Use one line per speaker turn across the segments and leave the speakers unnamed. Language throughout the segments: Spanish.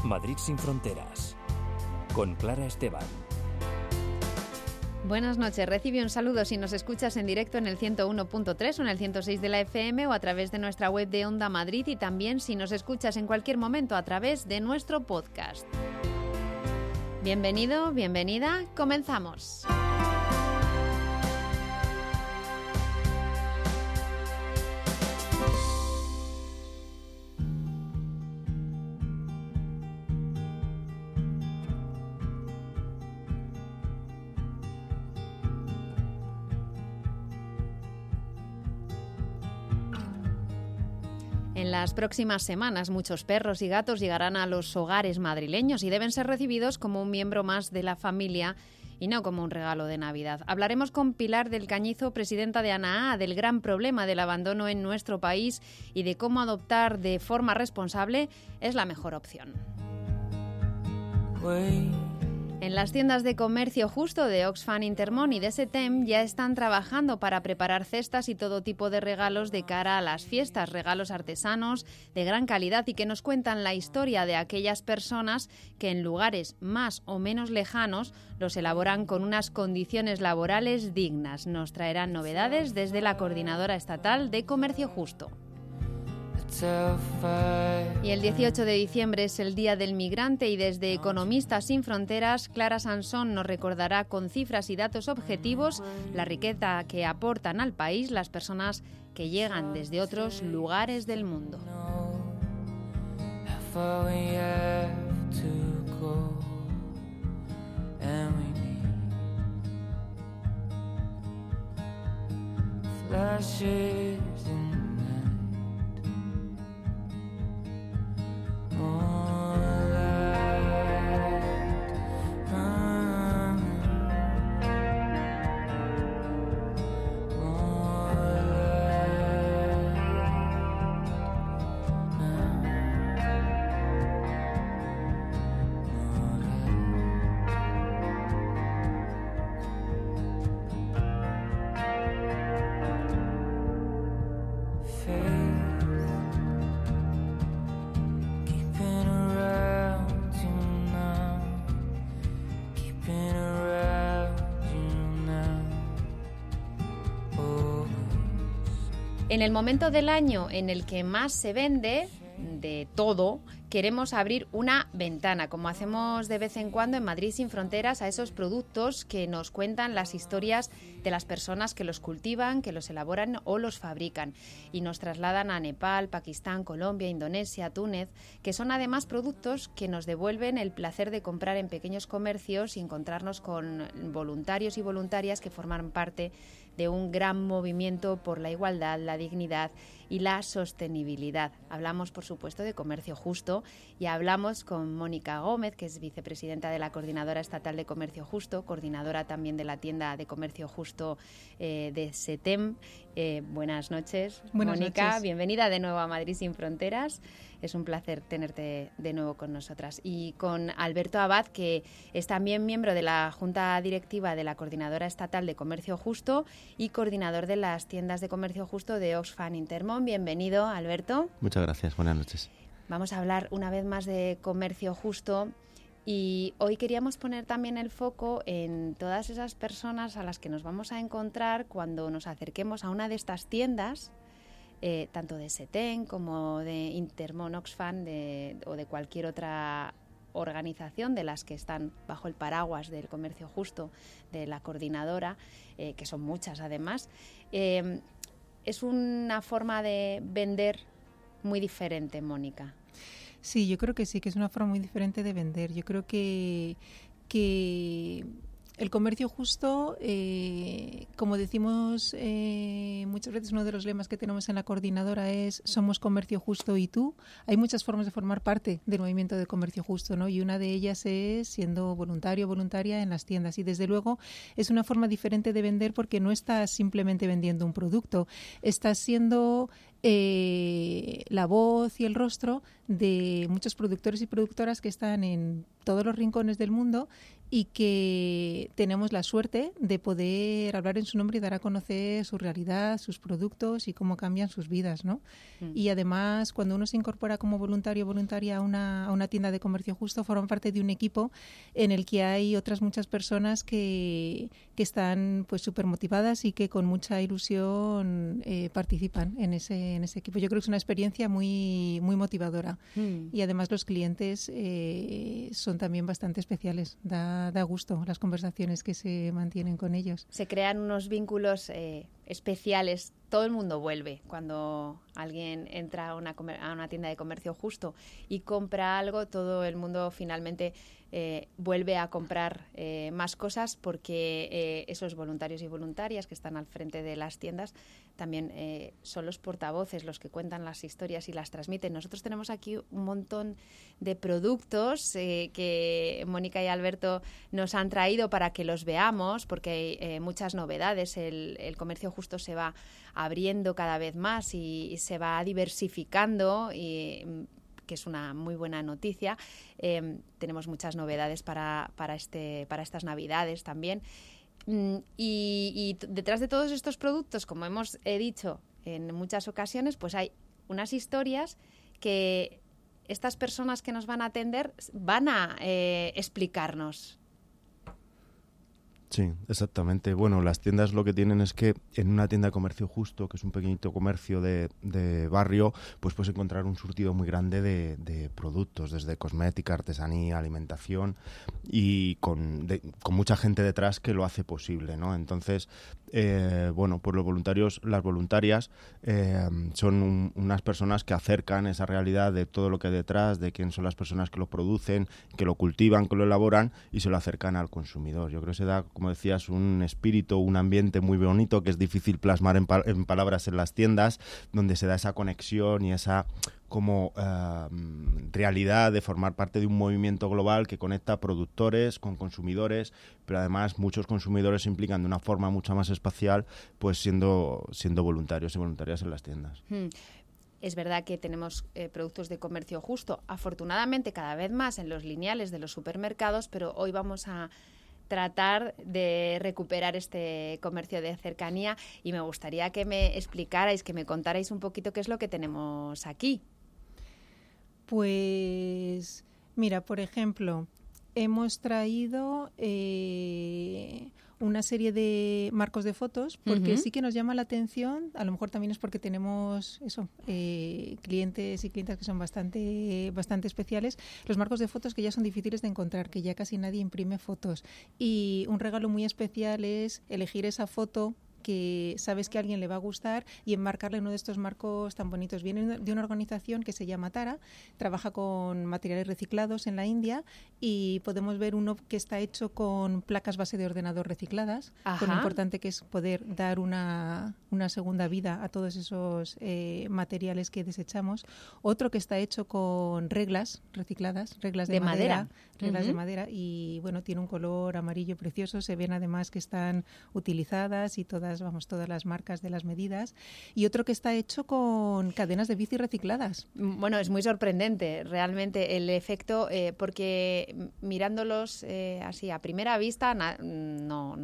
Madrid sin fronteras, con Clara Esteban.
Buenas noches, recibe un saludo si nos escuchas en directo en el 101.3 o en el 106 de la FM o a través de nuestra web de Onda Madrid, y también si nos escuchas en cualquier momento a través de nuestro podcast. Bienvenido, bienvenida, comenzamos. En las próximas semanas, muchos perros y gatos llegarán a los hogares madrileños y deben ser recibidos como un miembro más de la familia y no como un regalo de Navidad. Hablaremos con Pilar del Cañizo, presidenta de ANAA, del gran problema del abandono en nuestro país y de cómo adoptar de forma responsable es la mejor opción. En las tiendas de comercio justo de Oxfam Intermón y de SETEM ya están trabajando para preparar cestas y todo tipo de regalos de cara a las fiestas, regalos artesanos de gran calidad y que nos cuentan la historia de aquellas personas que en lugares más o menos lejanos los elaboran con unas condiciones laborales dignas. Nos traerán novedades desde la Coordinadora Estatal de Comercio Justo. Y el 18 de diciembre es el Día del Migrante y desde Economistas sin Fronteras, Clara Sansón nos recordará con cifras y datos objetivos la riqueza que aportan al país las personas que llegan desde otros lugares del mundo. En el momento del año en el que más se vende de todo, queremos abrir una ventana, como hacemos de vez en cuando en Madrid sin Fronteras, a esos productos que nos cuentan las historias de las personas que los cultivan, que los elaboran o los fabrican y nos trasladan a Nepal, Pakistán, Colombia, Indonesia, Túnez, que son además productos que nos devuelven el placer de comprar en pequeños comercios y encontrarnos con voluntarios y voluntarias que forman parte de un gran movimiento por la igualdad, la dignidad y la sostenibilidad. Hablamos, por supuesto, de comercio justo y hablamos con Mónica Gómez, que es vicepresidenta de la Coordinadora Estatal de Comercio Justo, coordinadora también de la tienda de comercio justo de SETEM. Buenas noches, Mónica. Bienvenida de nuevo a Madrid sin Fronteras. Es un placer tenerte de nuevo con nosotras. Y con Alberto Abad, que es también miembro de la Junta Directiva de la Coordinadora Estatal de Comercio Justo y coordinador de las tiendas de comercio justo de Oxfam Intermón. Bienvenido, Alberto.
Muchas gracias. Buenas noches.
Vamos a hablar una vez más de comercio justo. Y hoy queríamos poner también el foco en todas esas personas a las que nos vamos a encontrar cuando nos acerquemos a una de estas tiendas, tanto de SETEM como de Intermón Oxfam o de cualquier otra organización de las que están bajo el paraguas del comercio justo de la coordinadora, que son muchas además. Es una forma de vender muy diferente, Mónica.
Sí, yo creo que sí, que es una forma muy diferente de vender. Yo creo que el comercio justo, como decimos muchas veces, uno de los lemas que tenemos en la coordinadora es somos comercio justo y tú. Hay muchas formas de formar parte del movimiento de comercio justo, ¿no? Y una de ellas es siendo voluntario o voluntaria en las tiendas. Y desde luego es una forma diferente de vender porque no estás simplemente vendiendo un producto, estás siendo la voz y el rostro de muchos productores y productoras que están en todos los rincones del mundo y que tenemos la suerte de poder hablar en su nombre y dar a conocer su realidad, sus productos y cómo cambian sus vidas, ¿no? Y además, cuando uno se incorpora como voluntario o voluntaria a una tienda de comercio justo, forma parte de un equipo en el que hay otras muchas personas que están pues súper motivadas y que con mucha ilusión participan en ese equipo. Yo creo que es una experiencia muy, muy motivadora. Y además los clientes son también bastante especiales. Da gusto las conversaciones que se mantienen con ellos.
Se crean unos vínculos especiales. Todo el mundo vuelve cuando alguien entra a una tienda de comercio justo y compra algo. Todo el mundo finalmente vuelve a comprar más cosas porque esos voluntarios y voluntarias que están al frente de las tiendas también son los portavoces, los que cuentan las historias y las transmiten. Nosotros tenemos aquí un montón de productos que Mónica y Alberto nos han traído para que los veamos, porque hay muchas novedades. El comercio justo se va abriendo cada vez más y se va diversificando, y que es una muy buena noticia. Tenemos muchas novedades para estas Navidades también. Y detrás de todos estos productos, como hemos dicho en muchas ocasiones, pues hay unas historias que estas personas que nos van a atender van a explicarnos.
Sí, exactamente. Bueno, las tiendas lo que tienen es que en una tienda de comercio justo, que es un pequeñito comercio de barrio, pues puedes encontrar un surtido muy grande de productos, desde cosmética, artesanía, alimentación, y con mucha gente detrás que lo hace posible, ¿no? Entonces, bueno, pues los voluntarios, las voluntarias, son unas personas que acercan esa realidad de todo lo que hay detrás, de quién son las personas que lo producen, que lo cultivan, que lo elaboran, y se lo acercan al consumidor. Yo creo que se da, como decías, un espíritu, un ambiente muy bonito que es difícil plasmar en palabras en las tiendas, donde se da esa conexión y esa como realidad de formar parte de un movimiento global que conecta productores con consumidores, pero además muchos consumidores se implican de una forma mucho más espacial, pues siendo voluntarios y voluntarias en las tiendas.
Es verdad que tenemos productos de comercio justo, afortunadamente cada vez más en los lineales de los supermercados, pero hoy vamos a tratar de recuperar este comercio de cercanía, y me gustaría que me explicarais, que me contarais un poquito qué es lo que tenemos aquí.
Pues mira, por ejemplo, hemos traído una serie de marcos de fotos, porque sí que nos llama la atención. A lo mejor también es porque tenemos clientes y clientas que son bastante especiales. Los marcos de fotos que ya son difíciles de encontrar, que ya casi nadie imprime fotos. Y un regalo muy especial es elegir esa foto que sabes que a alguien le va a gustar y enmarcarle en uno de estos marcos tan bonitos. Viene de una organización que se llama Tara, trabaja con materiales reciclados en la India, y podemos ver uno que está hecho con placas base de ordenador recicladas, con lo importante que es poder dar una segunda vida a todos esos materiales que desechamos. Otro que está hecho con reglas recicladas, reglas de madera. Reglas de madera, y bueno, tiene un color amarillo precioso, se ven además que están utilizadas y todas las marcas de las medidas. Y otro que está hecho con cadenas de bici recicladas.
Bueno, es muy sorprendente realmente el efecto, porque mirándolos así a primera vista no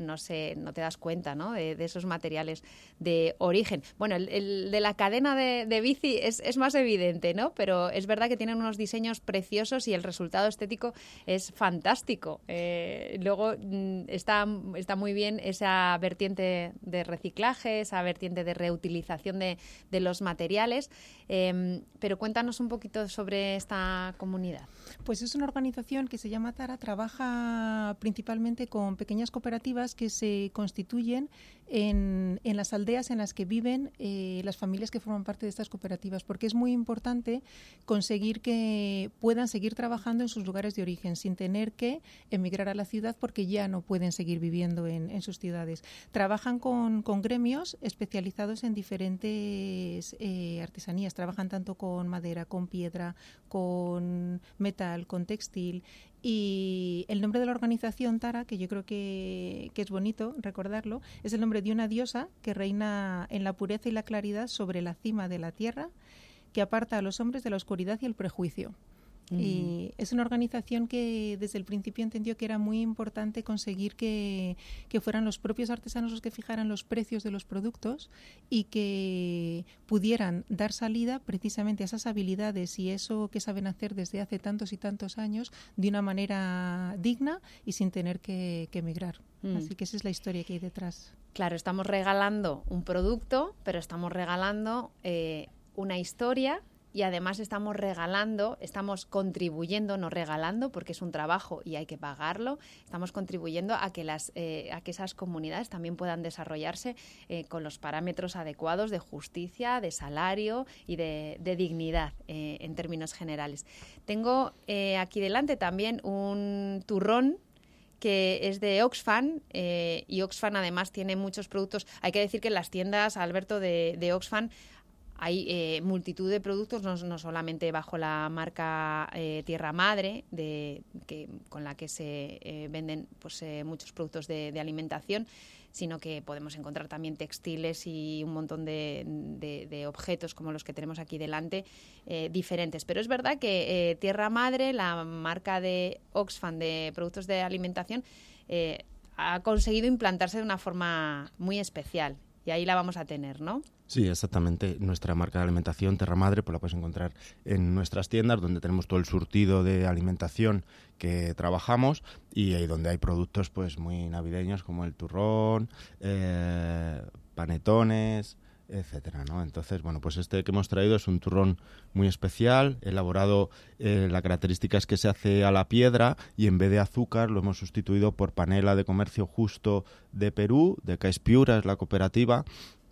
te das cuenta, ¿no?, de esos materiales de origen. Bueno, el de la cadena de bici es más evidente, ¿no? Pero es verdad que tienen unos diseños preciosos y el resultado estético es fantástico. Luego está muy bien esa vertiente de reciclaje, esa vertiente de reutilización de los materiales, pero cuéntanos un poquito sobre esta comunidad.
Pues es una organización que se llama Tara, trabaja principalmente con pequeñas cooperativas que se constituyen en las aldeas en las que viven las familias que forman parte de estas cooperativas, porque es muy importante conseguir que puedan seguir trabajando en sus lugares de origen sin tener que emigrar a la ciudad, porque ya no pueden seguir viviendo en sus ciudades. Trabajan con gremios especializados en diferentes artesanías. Trabajan tanto con madera, con piedra, con metal, con textil. Y el nombre de la organización Tara, que yo creo que es bonito recordarlo, es el nombre de una diosa que reina en la pureza y la claridad sobre la cima de la tierra, que aparta a los hombres de la oscuridad y el prejuicio. Y es una organización que desde el principio entendió que era muy importante conseguir que fueran los propios artesanos los que fijaran los precios de los productos y que pudieran dar salida precisamente a esas habilidades y eso que saben hacer desde hace tantos y tantos años de una manera digna y sin tener que emigrar. Así que esa es la historia que hay detrás.
Claro, estamos regalando un producto, pero estamos regalando una historia. Y además estamos contribuyendo, no regalando, porque es un trabajo y hay que pagarlo, estamos contribuyendo a que esas comunidades también puedan desarrollarse con los parámetros adecuados de justicia, de salario y de dignidad en términos generales. Tengo aquí delante también un turrón que es de Oxfam, y Oxfam además tiene muchos productos. Hay que decir que en las tiendas, Alberto, de Oxfam hay multitud de productos, no solamente bajo la marca Tierra Madre, con la que se venden muchos productos de alimentación, sino que podemos encontrar también textiles y un montón de objetos como los que tenemos aquí delante, diferentes. Pero es verdad que Tierra Madre, la marca de Oxfam de productos de alimentación, ha conseguido implantarse de una forma muy especial. Y ahí la vamos a tener, ¿no?
Sí, exactamente. Nuestra marca de alimentación, Terra Madre, pues la puedes encontrar en nuestras tiendas, donde tenemos todo el surtido de alimentación que trabajamos y donde hay productos pues muy navideños como el turrón, panetones, etcétera, ¿no? Entonces, bueno, pues este que hemos traído es un turrón muy especial, elaborado, la característica es que se hace a la piedra y en vez de azúcar lo hemos sustituido por panela de Comercio Justo de Perú, de Caispiura, es la cooperativa,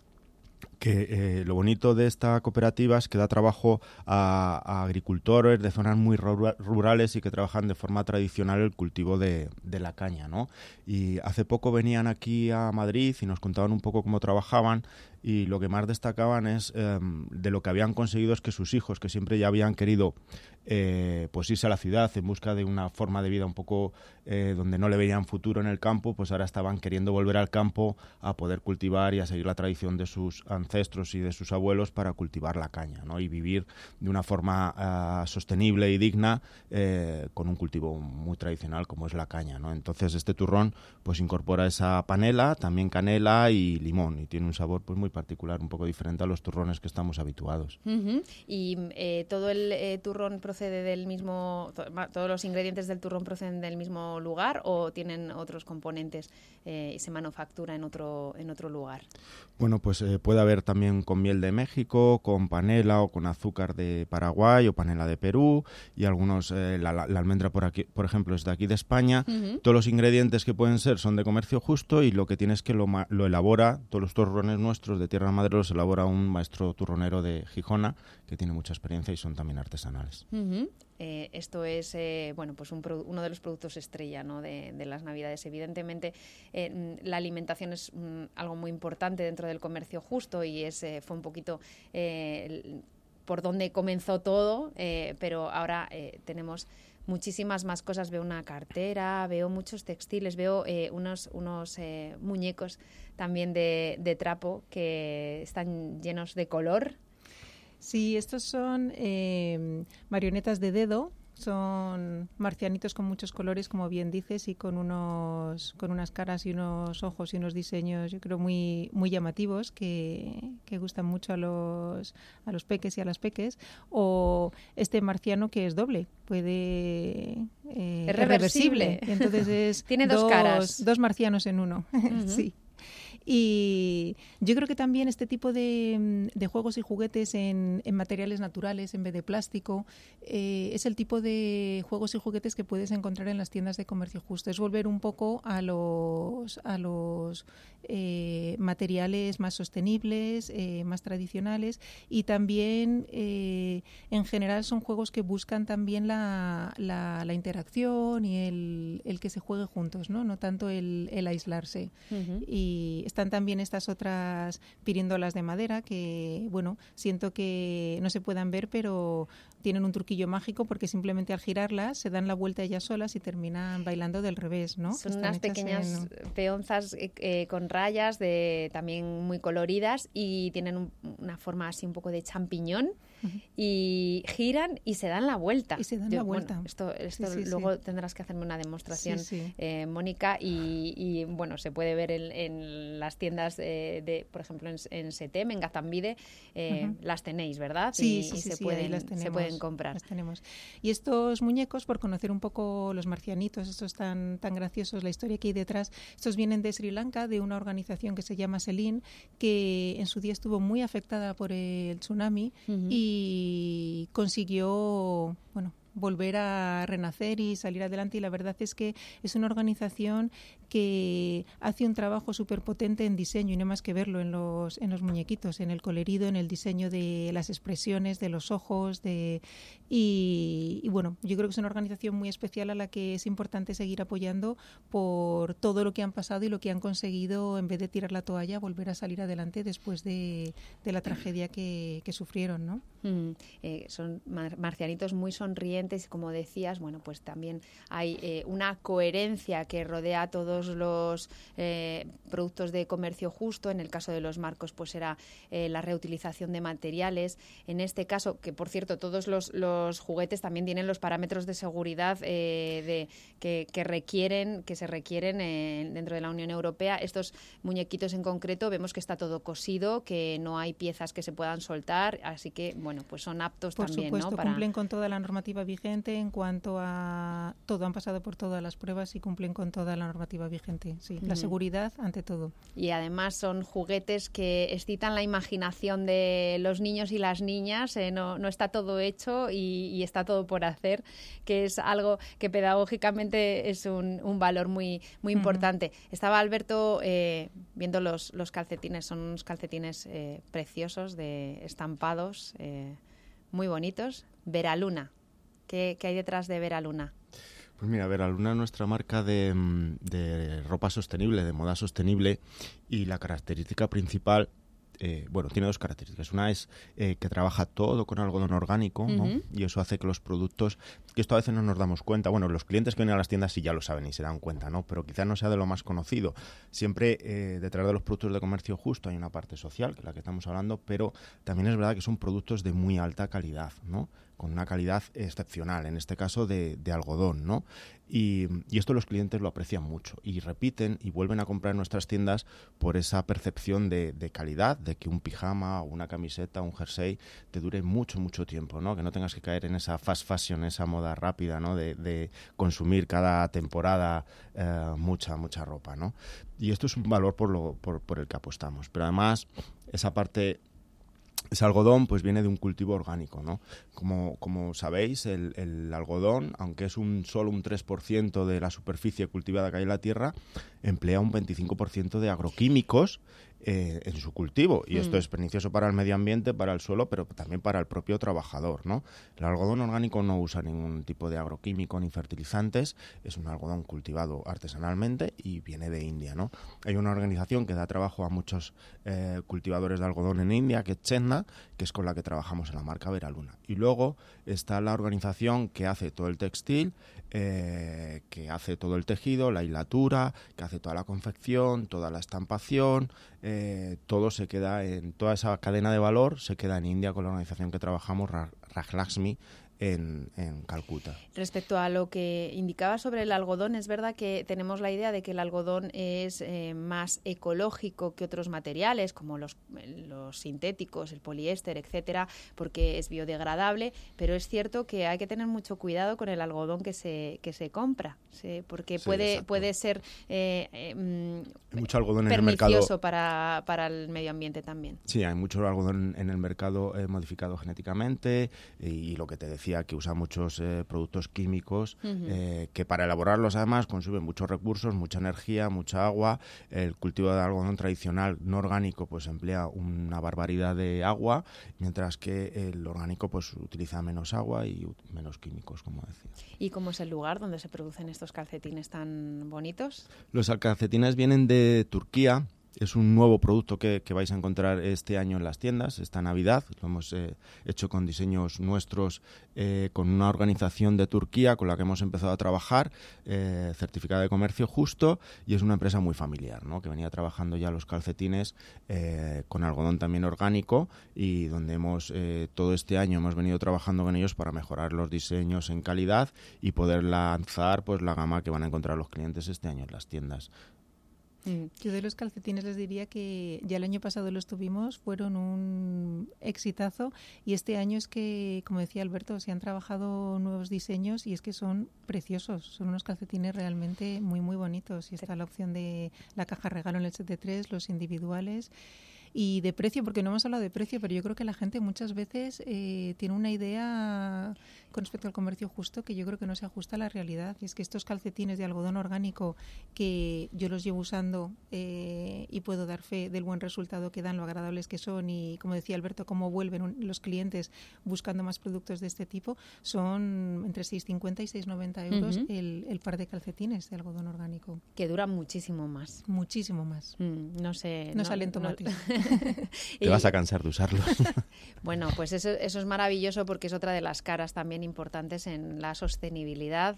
que lo bonito de esta cooperativa es que da trabajo a agricultores de zonas muy rurales y que trabajan de forma tradicional el cultivo de la caña, ¿no? Y hace poco venían aquí a Madrid y nos contaban un poco cómo trabajaban y lo que más destacaban es de lo que habían conseguido es que sus hijos, que siempre ya habían querido pues irse a la ciudad en busca de una forma de vida un poco donde no le veían futuro en el campo, pues ahora estaban queriendo volver al campo a poder cultivar y a seguir la tradición de sus ancestros y de sus abuelos para cultivar la caña, ¿no? Y vivir de una forma sostenible y digna con un cultivo muy tradicional como es la caña, ¿no? Entonces este turrón pues incorpora esa panela, también canela y limón y tiene un sabor pues muy particular, un poco diferente a los turrones que estamos habituados.
Uh-huh. Y todo el turrón procede del mismo, todos los ingredientes del turrón proceden del mismo lugar o tienen otros componentes y se manufactura en otro lugar.
Bueno, pues puede haber también con miel de México, con panela o con azúcar de Paraguay o panela de Perú y algunos, la almendra por aquí, por ejemplo, es de aquí de España. Uh-huh. Todos los ingredientes que pueden ser son de Comercio Justo y lo que tiene es que lo elabora, todos los turrones nuestros de Tierra Madre los elabora un maestro turronero de Gijona que tiene mucha experiencia y son también artesanales.
Uh-huh. Esto es pues uno de los productos estrella, ¿no? de las Navidades. Evidentemente, la alimentación es algo muy importante dentro del comercio justo y fue un poquito por donde comenzó todo, pero ahora tenemos muchísimas más cosas. Veo una cartera, veo muchos textiles, veo unos muñecos también de trapo que están llenos de color.
Sí, estos son marionetas de dedo, son marcianitos con muchos colores, como bien dices, y con unas caras y unos ojos y unos diseños, yo creo, muy, muy llamativos que gustan mucho a los peques y a las peques. O este marciano que es doble, es reversible. Y entonces
tiene dos caras.
Dos marcianos en uno, uh-huh. Sí. Y yo creo que también este tipo de juegos y juguetes en materiales naturales en vez de plástico es el tipo de juegos y juguetes que puedes encontrar en las tiendas de Comercio Justo. Es volver un poco a los materiales más sostenibles, más tradicionales y también en general son juegos que buscan también la interacción y el que se juegue juntos, no tanto el aislarse. Uh-huh. Y están también estas otras pirindolas de madera que, bueno, siento que no se puedan ver, pero tienen un truquillo mágico porque simplemente al girarlas se dan la vuelta ellas solas y terminan bailando del revés, ¿no?
Son unas pequeñas peonzas con rayas también muy coloridas y tienen una forma así un poco de champiñón. y giran y se dan la vuelta.
Y se dan la vuelta.
Bueno, esto
Sí,
luego tendrás que hacerme una demostración, Mónica, y bueno, se puede ver en las tiendas por ejemplo, en Setem, en Gazambide, las tenéis, ¿verdad?
Sí,
se pueden comprar.
Las tenemos. Y estos muñecos, por conocer un poco los marcianitos, estos tan graciosos, la historia que hay detrás, estos vienen de Sri Lanka, de una organización que se llama Selin, que en su día estuvo muy afectada por el tsunami y consiguió, volver a renacer y salir adelante, y la verdad es que es una organización que hace un trabajo súper potente en diseño, y no hay más que verlo en los muñequitos, en el colorido, en el diseño de las expresiones, de los ojos, y bueno, yo creo que es una organización muy especial a la que es importante seguir apoyando por todo lo que han pasado y lo que han conseguido, en vez de tirar la toalla, volver a salir adelante después de la tragedia que sufrieron, ¿no?
Son marcianitos muy sonrientes, como decías. Bueno, pues también hay una coherencia que rodea a todos los productos de comercio justo. En el caso de los marcos, pues era la reutilización de materiales. En este caso, que por cierto, todos los juguetes también tienen los parámetros de seguridad que se requieren dentro de la Unión Europea. Estos muñequitos en concreto vemos que está todo cosido, que no hay piezas que se puedan soltar, así que bueno, pues son aptos
por
también,
supuesto,
¿no?
Cumplen con toda la normativa vigente en cuanto a todo, han pasado por todas las pruebas y cumplen con toda la normativa vigente, sí, la seguridad ante todo.
Y además son juguetes que excitan la imaginación de los niños y las niñas, no está todo hecho y está todo por hacer, que es algo que pedagógicamente es un valor muy importante. Estaba Alberto viendo los calcetines, son unos calcetines preciosos, estampados, muy bonitos. Veraluna, ¿qué hay detrás de Veraluna?
Pues mira, Veraluna es nuestra marca de ropa sostenible, de moda sostenible, y la característica principal, tiene dos características. Una es que trabaja todo con algodón orgánico, ¿no? Y eso hace que los productos, que esto a veces no nos damos cuenta, los clientes que vienen a las tiendas sí ya lo saben y se dan cuenta, ¿no? Pero quizás no sea de lo más conocido. Siempre detrás de los productos de comercio justo hay una parte social, que es la que estamos hablando, pero también es verdad que son productos de muy alta calidad, ¿no? Con una calidad excepcional, en este caso de algodón, ¿no? Y esto los clientes lo aprecian mucho y repiten y vuelven a comprar en nuestras tiendas por esa percepción de calidad, de que un pijama, una camiseta, un jersey te dure mucho, mucho tiempo, ¿no? Que no tengas que caer en esa fast fashion, esa moda rápida, ¿no? De consumir cada temporada mucha ropa, ¿no? Y esto es un valor por el que apostamos. Pero además, esa parte... Ese algodón pues viene de un cultivo orgánico, ¿no? Como sabéis, el algodón, aunque es solo un 3% de la superficie cultivada que hay en la tierra, emplea un 25% de agroquímicos en su cultivo, y esto es pernicioso para el medio ambiente, para el suelo, pero también para el propio trabajador, ¿no? El algodón orgánico no usa ningún tipo de agroquímico ni fertilizantes, es un algodón cultivado artesanalmente y viene de India, ¿no? Hay una organización que da trabajo a muchos cultivadores de algodón en India, que es Chetna, que es con la que trabajamos en la marca Veraluna. Y luego está la organización que hace todo el textil, que hace todo el tejido, la hilatura, que hace toda la confección, toda la estampación, todo se queda en toda esa cadena de valor, se queda en India con la organización que trabajamos, Rajlakshmi, en Calcuta.
Respecto a lo que indicaba sobre el algodón, es verdad que tenemos la idea de que el algodón es más ecológico que otros materiales, como los sintéticos, el poliéster, etcétera, porque es biodegradable, pero es cierto que hay que tener mucho cuidado con el algodón que se compra, ¿sí? Porque puede ser
mucho algodón en
pernicioso
el mercado
para el medio ambiente también.
Sí, hay mucho algodón en el mercado modificado genéticamente, y lo que te decía, que usa muchos productos químicos que para elaborarlos además consumen muchos recursos, mucha energía, mucha agua. El cultivo de algodón tradicional no orgánico pues emplea una barbaridad de agua, mientras que el orgánico pues utiliza menos agua y menos químicos, como decía.
¿Y cómo es el lugar donde se producen estos calcetines tan bonitos?
Los calcetines vienen de Turquía. es un nuevo producto que vais a encontrar este año en las tiendas, esta Navidad. Lo hemos hecho con diseños nuestros, con una organización de Turquía con la que hemos empezado a trabajar, certificada de comercio justo, y es una empresa muy familiar, ¿no? Que venía trabajando ya los calcetines con algodón también orgánico, y donde todo este año hemos venido trabajando con ellos para mejorar los diseños en calidad y poder lanzar pues la gama que van a encontrar los clientes este año en las tiendas.
Yo de los calcetines les diría que ya el año pasado los tuvimos, fueron un exitazo, y este año es que, como decía Alberto, se han trabajado nuevos diseños y es que son preciosos, son unos calcetines realmente muy muy bonitos, y está la opción de la caja regalo en el set de 3, los individuales. Y de precio, porque no hemos hablado de precio, pero yo creo que la gente muchas veces tiene una idea con respecto al comercio justo que yo creo que no se ajusta a la realidad. Y es que estos calcetines de algodón orgánico, que yo los llevo usando y puedo dar fe del buen resultado que dan, lo agradables que son, y como decía Alberto, cómo vuelven los clientes buscando más productos de este tipo, son entre 6,50 y 6,90 euros el par de calcetines de algodón orgánico.
Que duran muchísimo más.
Muchísimo más.
No sé.
No salen tomates.
Te vas a cansar de usarlos.
Bueno, pues eso es maravilloso, porque es otra de las caras también importantes en la sostenibilidad,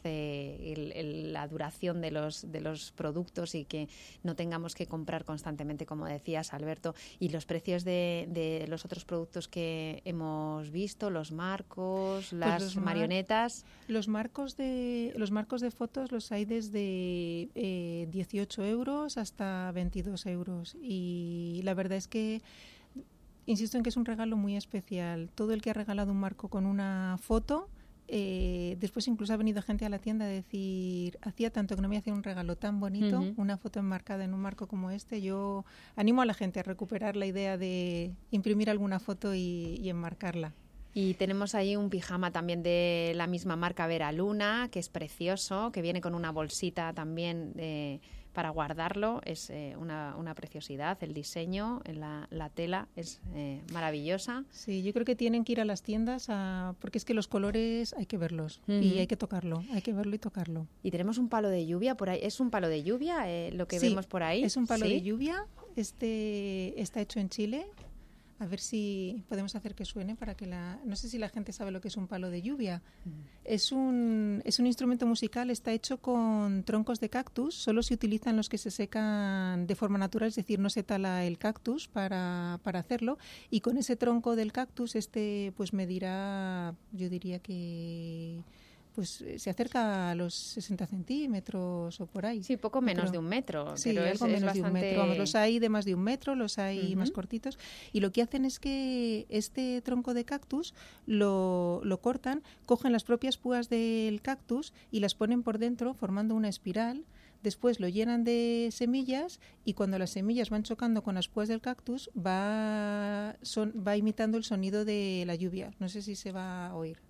la duración de los productos, y que no tengamos que comprar constantemente, como decías, Alberto. Y los precios de los otros productos que hemos visto, los marcos, las marionetas.
Los marcos de fotos los hay desde 18 euros hasta 22 euros. Y la verdad es que insisto en que es un regalo muy especial. Todo el que ha regalado un marco con una foto, después incluso ha venido gente a la tienda a decir, hacía tanto que no me hacía un regalo tan bonito, una foto enmarcada en un marco como este. Yo animo a la gente a recuperar la idea de imprimir alguna foto y enmarcarla.
Y tenemos ahí un pijama también de la misma marca Vera Luna, que es precioso, que viene con una bolsita también para guardarlo. Es una preciosidad. El diseño, la tela es maravillosa.
Sí, yo creo que tienen que ir a las tiendas porque es que los colores hay que verlos y hay que tocarlo, hay que verlo y tocarlo.
Y tenemos un palo de lluvia por ahí. ¿Es un palo de lluvia lo que vemos por ahí?
Es un palo de lluvia. Está hecho en Chile. A ver si podemos hacer que suene para que no sé si la gente sabe lo que es un palo de lluvia. Es un instrumento musical, está hecho con troncos de cactus, solo se utilizan los que se secan de forma natural, es decir, no se tala el cactus para hacerlo, y con ese tronco del cactus pues medirá, yo diría que pues se acerca a los 60 centímetros o por ahí.
Sí, poco menos de un metro.
Sí,
pero
algo menos de un metro. Vamos, los hay de más de un metro, los hay más cortitos. Y lo que hacen es que este tronco de cactus lo cortan, cogen las propias púas del cactus y las ponen por dentro formando una espiral. Después lo llenan de semillas, y cuando las semillas van chocando con las púas del cactus va imitando el sonido de la lluvia. No sé si se va a oír.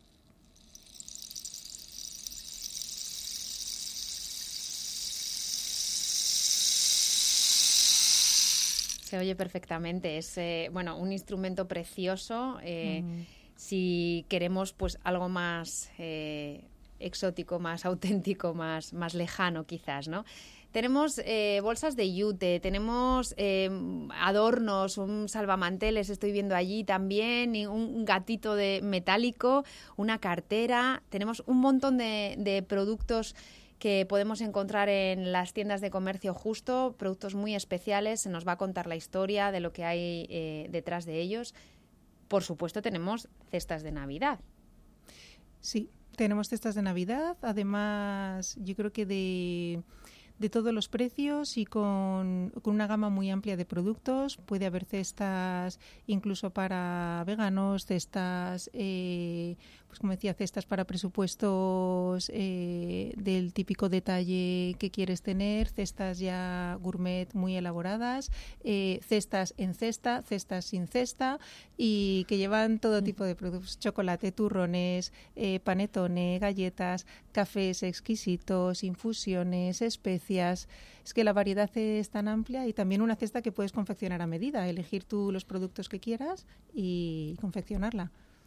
Se oye perfectamente. Es un instrumento precioso. Si queremos pues algo más exótico, más auténtico, más lejano quizás, ¿no? Tenemos bolsas de yute, tenemos adornos, un salvamanteles, estoy viendo allí también, y un gatito metálico, una cartera. Tenemos un montón de productos que podemos encontrar en las tiendas de comercio justo, productos muy especiales. Se nos va a contar la historia de lo que hay detrás de ellos. Por supuesto, tenemos cestas de Navidad.
Sí, tenemos cestas de Navidad. Además, yo creo que de todos los precios y con una gama muy amplia de productos. Puede haber cestas incluso para veganos, cestas, pues como decía, cestas para presupuestos del típico detalle que quieres tener, cestas ya gourmet muy elaboradas, cestas en cesta, cestas sin cesta, y que llevan todo tipo de productos: chocolate, turrones, panetone, galletas, cafés exquisitos, infusiones, especias. Es que la variedad es tan amplia, y también una cesta que puedes confeccionar a medida, elegir tú los productos que quieras y confeccionarla.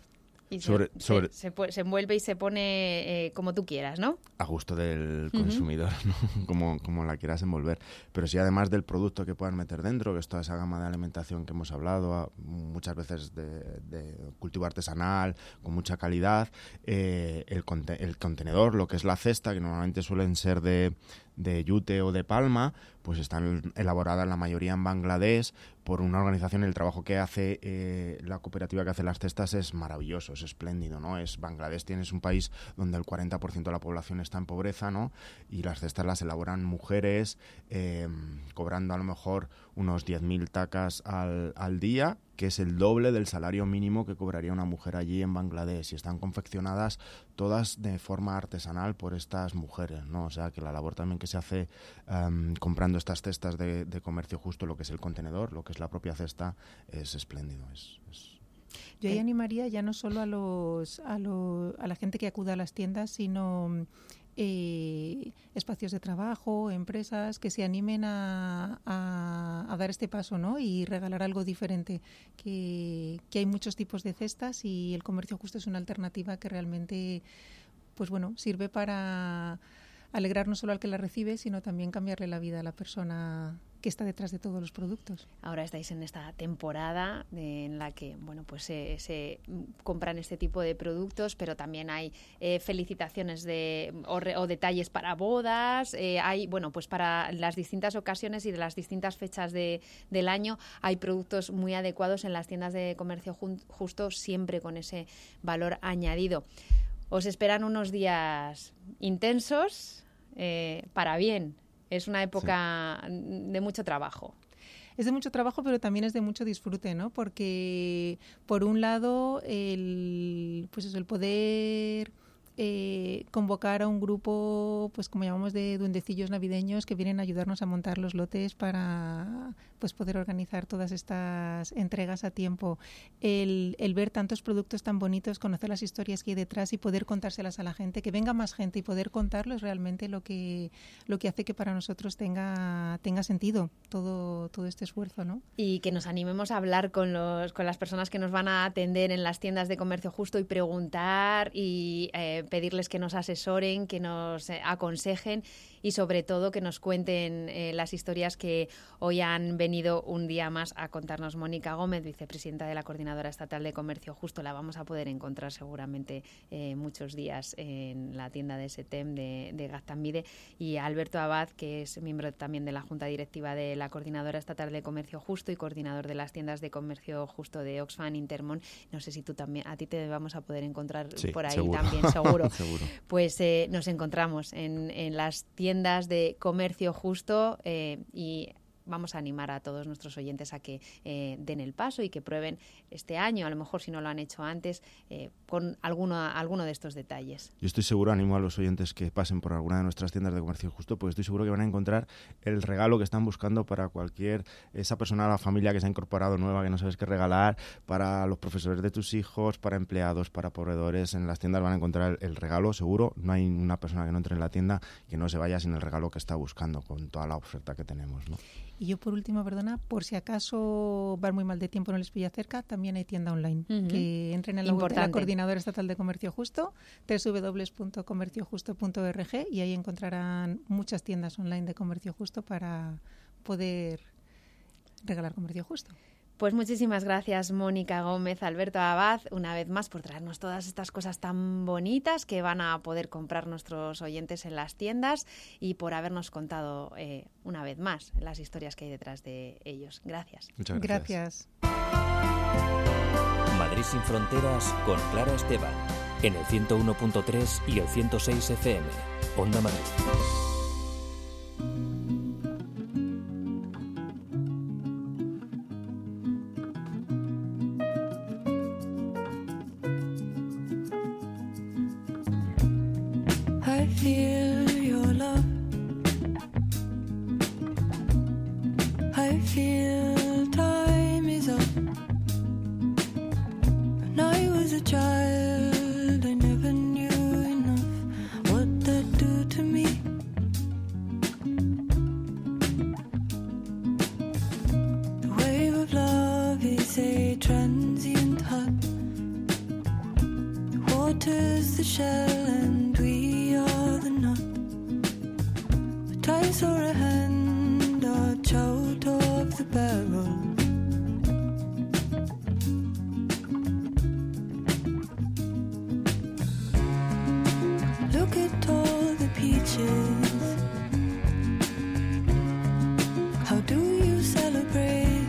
Y se envuelve y se pone como tú quieras, ¿no?
A gusto del consumidor, ¿no? como la quieras envolver. Pero sí, además del producto que puedan meter dentro, que es toda esa gama de alimentación que hemos hablado, muchas veces de cultivo artesanal, con mucha calidad, el contenedor, lo que es la cesta, que normalmente suelen ser de yute o de palma, pues están elaboradas la mayoría en Bangladesh por una organización. El trabajo que hace la cooperativa que hace las cestas es maravilloso, es espléndido, ¿no? Bangladesh es un país donde el 40% de la población está en pobreza, ¿no? Y las cestas las elaboran mujeres, cobrando a lo mejor unos 10.000 takas al día, que es el doble del salario mínimo que cobraría una mujer allí en Bangladesh, y están confeccionadas todas de forma artesanal por estas mujeres, ¿no? O sea, que la labor también que se hace comprando estas cestas de comercio justo, lo que es el contenedor, lo que es la propia cesta, es espléndido.
Yo ahí animaría ya no solo a la gente que acuda a las tiendas, sino espacios de trabajo, empresas que se animen a dar este paso, ¿no? Y regalar algo diferente, que hay muchos tipos de cestas y el comercio justo es una alternativa que realmente, pues bueno, sirve para alegrar no solo al que la recibe, sino también cambiarle la vida a la persona que está detrás de todos los productos.
Ahora estáis en esta temporada en la que pues se compran este tipo de productos, pero también hay felicitaciones o detalles para bodas, hay pues para las distintas ocasiones y de las distintas fechas del año hay productos muy adecuados en las tiendas de comercio justo, siempre con ese valor añadido. Os esperan unos días intensos, para bien. Es una época de mucho trabajo.
Es de mucho trabajo, pero también es de mucho disfrute, ¿no? Porque, por un lado, el poder convocar a un grupo, pues como llamamos, de duendecillos navideños que vienen a ayudarnos a montar los lotes para pues poder organizar todas estas entregas a tiempo. El ver tantos productos tan bonitos, conocer las historias que hay detrás y poder contárselas a la gente, que venga más gente y poder contarlo es realmente lo que hace que para nosotros tenga sentido todo este esfuerzo, ¿no?
Y que nos animemos a hablar con las personas que nos van a atender en las tiendas de comercio justo y preguntar y pedirles que nos asesoren, que nos aconsejen y sobre todo que nos cuenten las historias que hoy han venido un día más a contarnos. Mónica Gómez, vicepresidenta de la Coordinadora Estatal de Comercio Justo, la vamos a poder encontrar seguramente muchos días en la tienda de SETEM de Gaztambide, y Alberto Abad, que es miembro también de la Junta Directiva de la Coordinadora Estatal de Comercio Justo y coordinador de las tiendas de comercio justo de Oxfam Intermón. No sé si a ti te vamos a poder encontrar por ahí seguro. También, seguro.
Seguro.
Pues nos encontramos en las tiendas de comercio justo y vamos a animar a todos nuestros oyentes a que den el paso y que prueben este año, a lo mejor si no lo han hecho antes, con alguno de estos detalles.
Yo estoy seguro, animo a los oyentes que pasen por alguna de nuestras tiendas de comercio justo, porque estoy seguro que van a encontrar el regalo que están buscando para esa persona, la familia que se ha incorporado nueva, que no sabes qué regalar, para los profesores de tus hijos, para empleados, para proveedores. En las tiendas van a encontrar el regalo, seguro. No hay una persona que no entre en la tienda que no se vaya sin el regalo que está buscando, con toda la oferta que tenemos, ¿no?
Y yo, por último, por si acaso van muy mal de tiempo, no les pilla cerca, también hay tienda online. Que entren en la web de la Coordinadora Estatal de Comercio Justo, www.comerciojusto.org, y ahí encontrarán muchas tiendas online de comercio justo para poder regalar comercio justo.
Pues muchísimas gracias, Mónica Gómez, Alberto Abad, una vez más por traernos todas estas cosas tan bonitas que van a poder comprar nuestros oyentes en las tiendas y por habernos contado una vez más las historias que hay detrás de ellos. Gracias.
Muchas gracias.
Madrid sin fronteras con Clara Esteban, en el 101.3 y el 106 FM. Onda Madrid.
enters the shell and we are the nut. A ties or a hand are out of the barrel. Look at all the peaches. How do you celebrate?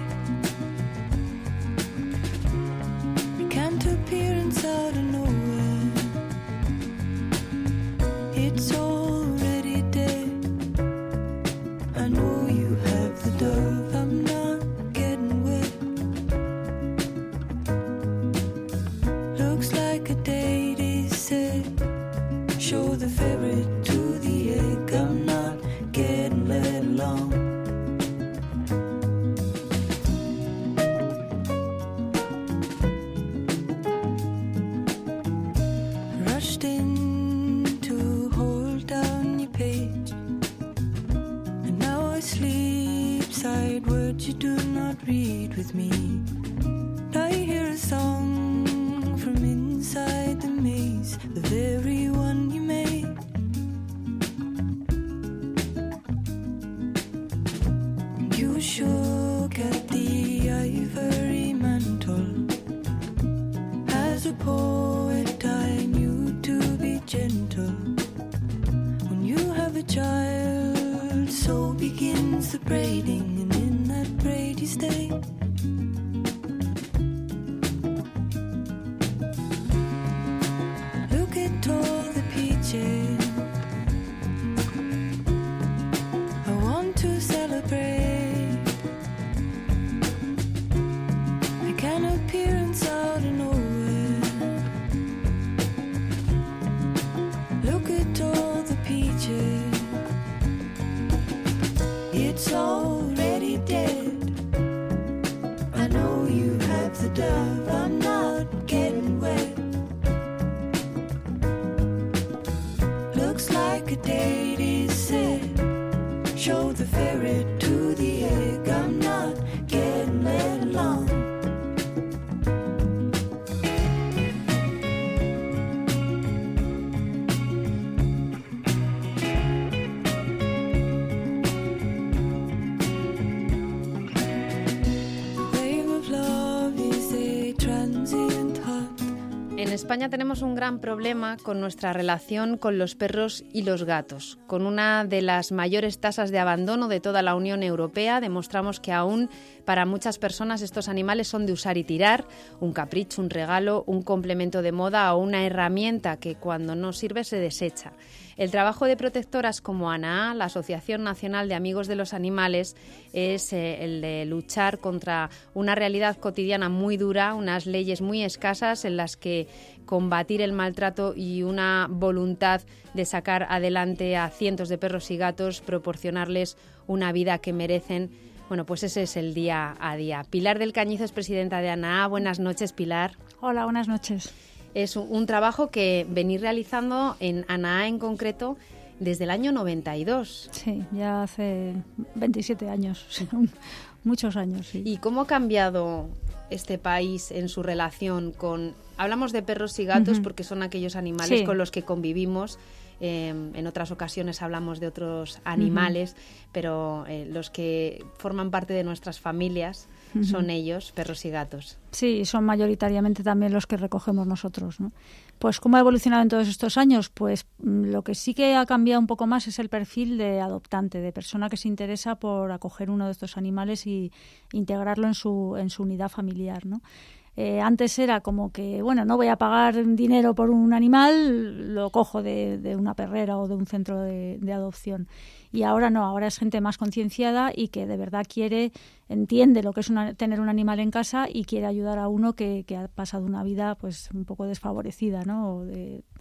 You can't appear inside of nowhere. It's already dead. I know you have the dove. I'm not getting wet. Looks like a date is set. Show the ferret to the egg. I'm not getting led along. Rushed in to hold down your page, and now I sleep side words you do not read with me. I hear a song from inside the maze, the very one you made. You shook at the ivory mantle. As a poet I knew to be gentle. When you have a child, so begins the braiding, and in that braid you stay. Look at all the peaches. I want to celebrate. I can appear inside of nowhere. Look at all the peaches. It's already dead. I know you have the dove. I'm not getting wet. Looks like a date is set. Show the ferret to the egg. I'm not getting led along. Wave of love is a transient heart.
En España tenemos un gran problema con nuestra relación con los perros y los gatos. Con una de las mayores tasas de abandono de toda la Unión Europea, demostramos que aún para muchas personas estos animales son de usar y tirar, un capricho, un regalo, un complemento de moda o una herramienta que cuando no sirve se desecha. El trabajo de protectoras como ANAA, la Asociación Nacional de Amigos de los Animales, es el de luchar contra una realidad cotidiana muy dura, unas leyes muy escasas en las que combatir el maltrato y una voluntad de sacar adelante a cientos de perros y gatos, proporcionarles una vida que merecen. Bueno, pues ese es el día a día. Pilar del Cañizo es presidenta de ANAA. Buenas noches, Pilar.
Hola, buenas noches.
Es un trabajo que venís realizando en ANAA en concreto desde el año 92.
Sí, ya hace 27 años, muchos años. Sí.
¿Y cómo ha cambiado este país en su relación con... Hablamos de perros y gatos porque son aquellos animales con los que convivimos. En otras ocasiones hablamos de otros animales, pero los que forman parte de nuestras familias son ellos, perros y gatos.
Sí, son mayoritariamente también los que recogemos nosotros, ¿no? Pues ¿cómo ha evolucionado en todos estos años? Pues lo que sí que ha cambiado un poco más es el perfil de adoptante, de persona que se interesa por acoger uno de estos animales y integrarlo en su unidad familiar, ¿no? Antes era como que, bueno, no voy a pagar dinero por un animal, lo cojo de una perrera o de un centro de adopción. Y ahora no, ahora es gente más concienciada y que de verdad entiende lo que es tener un animal en casa y quiere ayudar a uno que ha pasado una vida pues un poco desfavorecida, ¿no? O de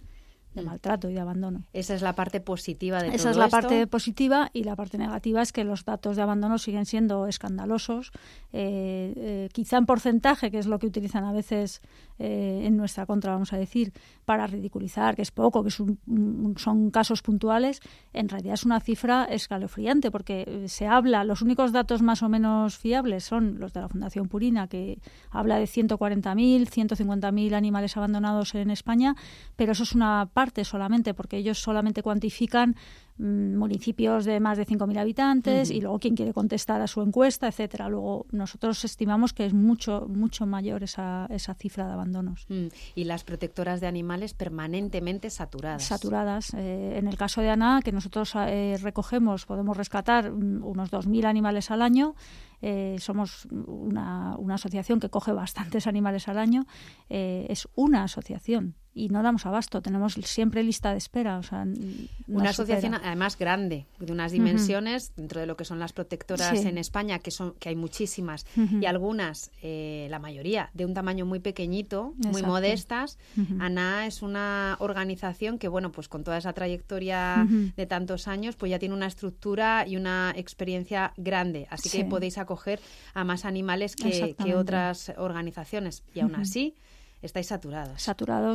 de maltrato y de abandono.
Esa es la parte positiva de todo esto.
Esa es la parte positiva, y la parte negativa es que los datos de abandono siguen siendo escandalosos, quizá en porcentaje, que es lo que utilizan a veces en nuestra contra, vamos a decir, para ridiculizar, que es poco, que son casos puntuales. En realidad es una cifra escalofriante, porque se habla, los únicos datos más o menos fiables son los de la Fundación Purina, que habla de 140.000, 150.000 animales abandonados en España, pero eso es una parte solamente, porque ellos solamente cuantifican municipios de más de 5.000 habitantes y luego quien quiere contestar a su encuesta, etcétera. Luego nosotros estimamos que es mucho mayor esa cifra de abandonos.
Y las protectoras de animales permanentemente saturadas.
Saturadas. En el caso de ANA, que nosotros recogemos, podemos rescatar unos 2.000 animales al año. Somos una asociación que coge bastantes animales al año. Es una asociación y no damos abasto, tenemos siempre lista de espera. O sea,
una asociación además grande, de unas dimensiones, dentro de lo que son las protectoras en España, que hay muchísimas, y algunas, la mayoría, de un tamaño muy pequeñito, muy modestas. ANA es una organización que, bueno, pues con toda esa trayectoria de tantos años, pues ya tiene una estructura y una experiencia grande, así que podéis acoger a más animales que otras organizaciones, y aún así estáis saturados.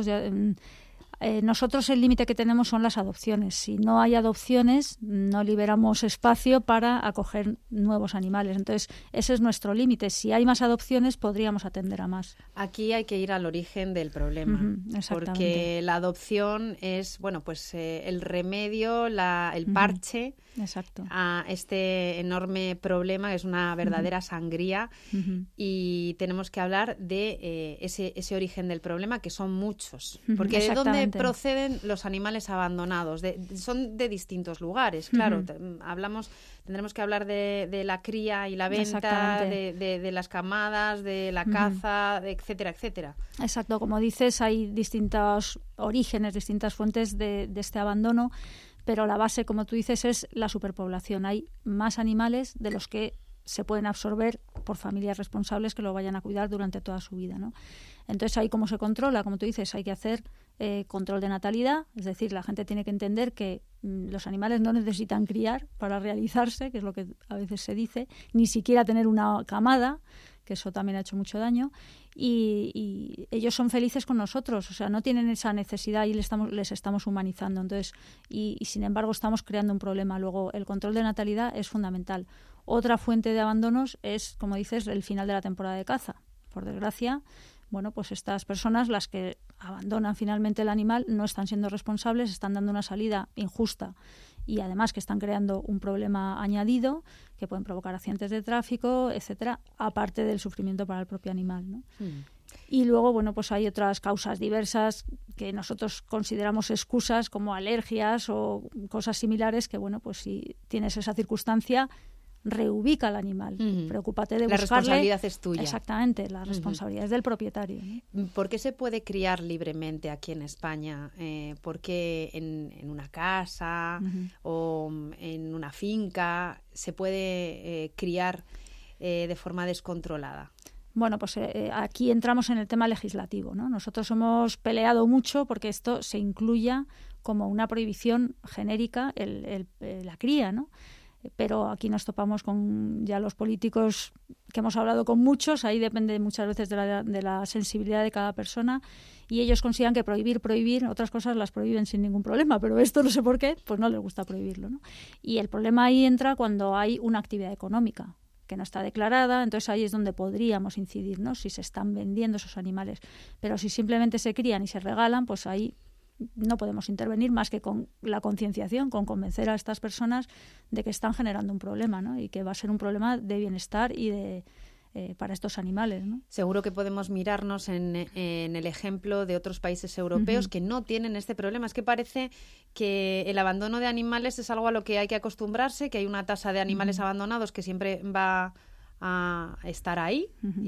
Nosotros el límite que tenemos son las adopciones. Si no hay adopciones, no liberamos espacio para acoger nuevos animales. Entonces, ese es nuestro límite. Si hay más adopciones, podríamos atender a más. Aquí hay que ir al origen del problema, porque la adopción es, bueno, pues el remedio, el parche a este enorme problema, que es una verdadera sangría, y tenemos que hablar de ese origen del problema, que son muchos. Porque ¿de dónde proceden los animales abandonados? Son de distintos lugares, claro. Tendremos que hablar de la cría y la venta, de las camadas, de la caza, etcétera, etcétera.
Exacto, como dices, hay distintos orígenes, distintas fuentes de este abandono, pero la base, como tú dices, es la superpoblación. Hay más animales de los que se pueden absorber por familias responsables que lo vayan a cuidar durante toda su vida, ¿no? Entonces, ahí cómo se controla, como tú dices, hay que hacer control de natalidad, es decir, la gente tiene que entender que los animales no necesitan criar para realizarse, que es lo que a veces se dice, ni siquiera tener una camada, que eso también ha hecho mucho daño, y ellos son felices con nosotros, o sea, no tienen esa necesidad y les estamos humanizando. Entonces, y sin embargo estamos creando un problema. Luego, el control de natalidad es fundamental. Otra fuente de abandonos es, como dices, el final de la temporada de caza. Por desgracia, bueno, pues estas personas, las que abandonan finalmente el animal, no están siendo responsables, están dando una salida injusta y además que están creando un problema añadido que pueden provocar accidentes de tráfico, etcétera, aparte del sufrimiento para el propio animal, ¿no? Y luego, bueno, pues hay otras causas diversas que nosotros consideramos excusas, como alergias o cosas similares, que, bueno, pues si tienes esa circunstancia, reubica al animal. Preocúpate de buscarle.
La responsabilidad es tuya.
Exactamente, la responsabilidad es del propietario, ¿no?
¿Por qué se puede criar libremente aquí en España? ¿Por qué en una casa o en una finca se puede criar de forma descontrolada?
Bueno, pues aquí entramos en el tema legislativo, ¿no? Nosotros hemos peleado mucho porque esto se incluya como una prohibición genérica la cría, ¿no? Pero aquí nos topamos con ya los políticos, que hemos hablado con muchos, ahí depende muchas veces de la sensibilidad de cada persona, y ellos consideran que prohibir, otras cosas las prohíben sin ningún problema, pero esto no sé por qué, pues no les gusta prohibirlo, ¿no? Y el problema ahí entra cuando hay una actividad económica que no está declarada, entonces ahí es donde podríamos incidir, ¿no? Si se están vendiendo esos animales, pero si simplemente se crían y se regalan, pues ahí no podemos intervenir más que con la concienciación, con convencer a estas personas de que están generando un problema, ¿no? Y que va a ser un problema de bienestar y para estos animales, ¿no?
Seguro que podemos mirarnos en el ejemplo de otros países europeos que no tienen este problema. Es que parece que el abandono de animales es algo a lo que hay que acostumbrarse, que hay una tasa de animales abandonados que siempre va a estar ahí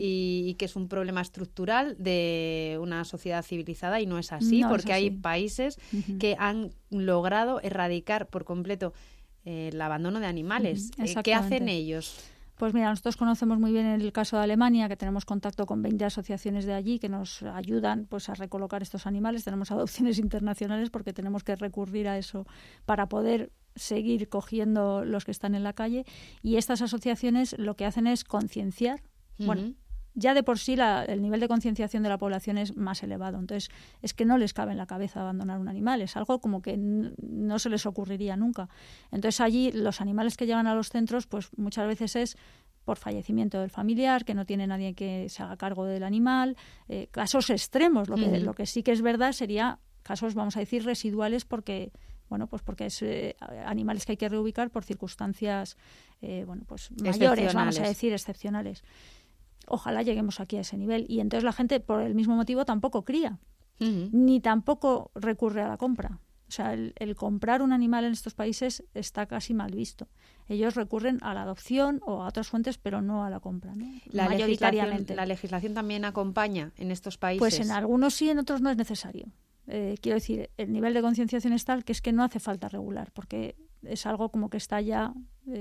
y que es un problema estructural de una sociedad civilizada, y no es así, porque hay países que han logrado erradicar por completo el abandono de animales. ¿Qué hacen ellos?
Pues mira, nosotros conocemos muy bien el caso de Alemania, que tenemos contacto con 20 asociaciones de allí que nos ayudan pues a recolocar estos animales. Tenemos adopciones internacionales porque tenemos que recurrir a eso para poder seguir cogiendo los que están en la calle. Y estas asociaciones lo que hacen es concienciar. Bueno, ya de por sí el nivel de concienciación de la población es más elevado. Entonces, es que no les cabe en la cabeza abandonar un animal. Es algo como que no se les ocurriría nunca. Entonces, allí los animales que llegan a los centros, pues muchas veces es por fallecimiento del familiar, que no tiene nadie que se haga cargo del animal. Casos extremos. Lo que sí que es verdad sería casos, vamos a decir, residuales porque... Bueno, pues porque es animales que hay que reubicar por circunstancias pues mayores, vamos a decir, excepcionales. Ojalá lleguemos aquí a ese nivel. Y entonces la gente, por el mismo motivo, tampoco cría, ni tampoco recurre a la compra. O sea, el comprar un animal en estos países está casi mal visto. Ellos recurren a la adopción o a otras fuentes, pero no a la compra, ¿no? Mayoritariamente.
¿La legislación también acompaña en estos países?
Pues en algunos sí, en otros no es necesario. Quiero decir, el nivel de concienciación es tal que es que no hace falta regular, porque es algo como que está ya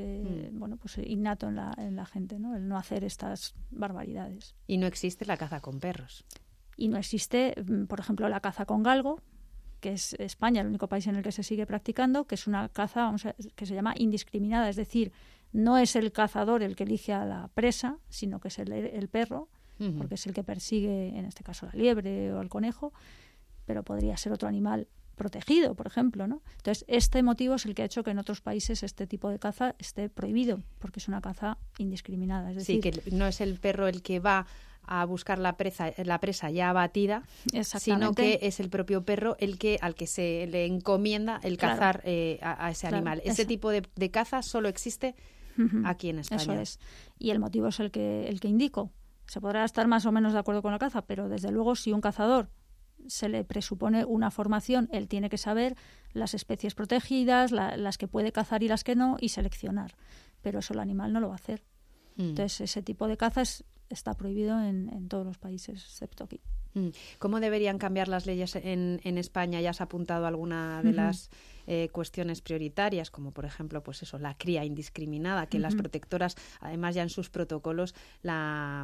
pues innato en la gente, ¿no? El no hacer estas barbaridades.
Y no existe la caza con perros.
Y no existe, por ejemplo, la caza con galgo, que es España, el único país en el que se sigue practicando, que es una caza que se llama indiscriminada, es decir, no es el cazador el que elige a la presa, sino que es el perro, porque es el que persigue, en este caso, la liebre o el conejo, pero podría ser otro animal protegido, por ejemplo, ¿no? Entonces, este motivo es el que ha hecho que en otros países este tipo de caza esté prohibido, porque es una caza indiscriminada. Es decir,
sí, que no es el perro el que va a buscar la presa ya abatida, sino que es el propio perro al que se le encomienda el cazar a ese animal. Ese tipo de caza solo existe aquí en España.
Eso es. Y el motivo es el que indico. Se podrá estar más o menos de acuerdo con la caza, pero desde luego si un cazador se le presupone una formación, él tiene que saber las especies protegidas, las que puede cazar y las que no, y seleccionar. Pero eso el animal no lo va a hacer. Entonces, ese tipo de caza está prohibido en todos los países, excepto aquí.
¿Cómo deberían cambiar las leyes en España? Ya has apuntado alguna de las cuestiones prioritarias, como por ejemplo, pues eso, la cría indiscriminada, que las protectoras, además ya en sus protocolos, la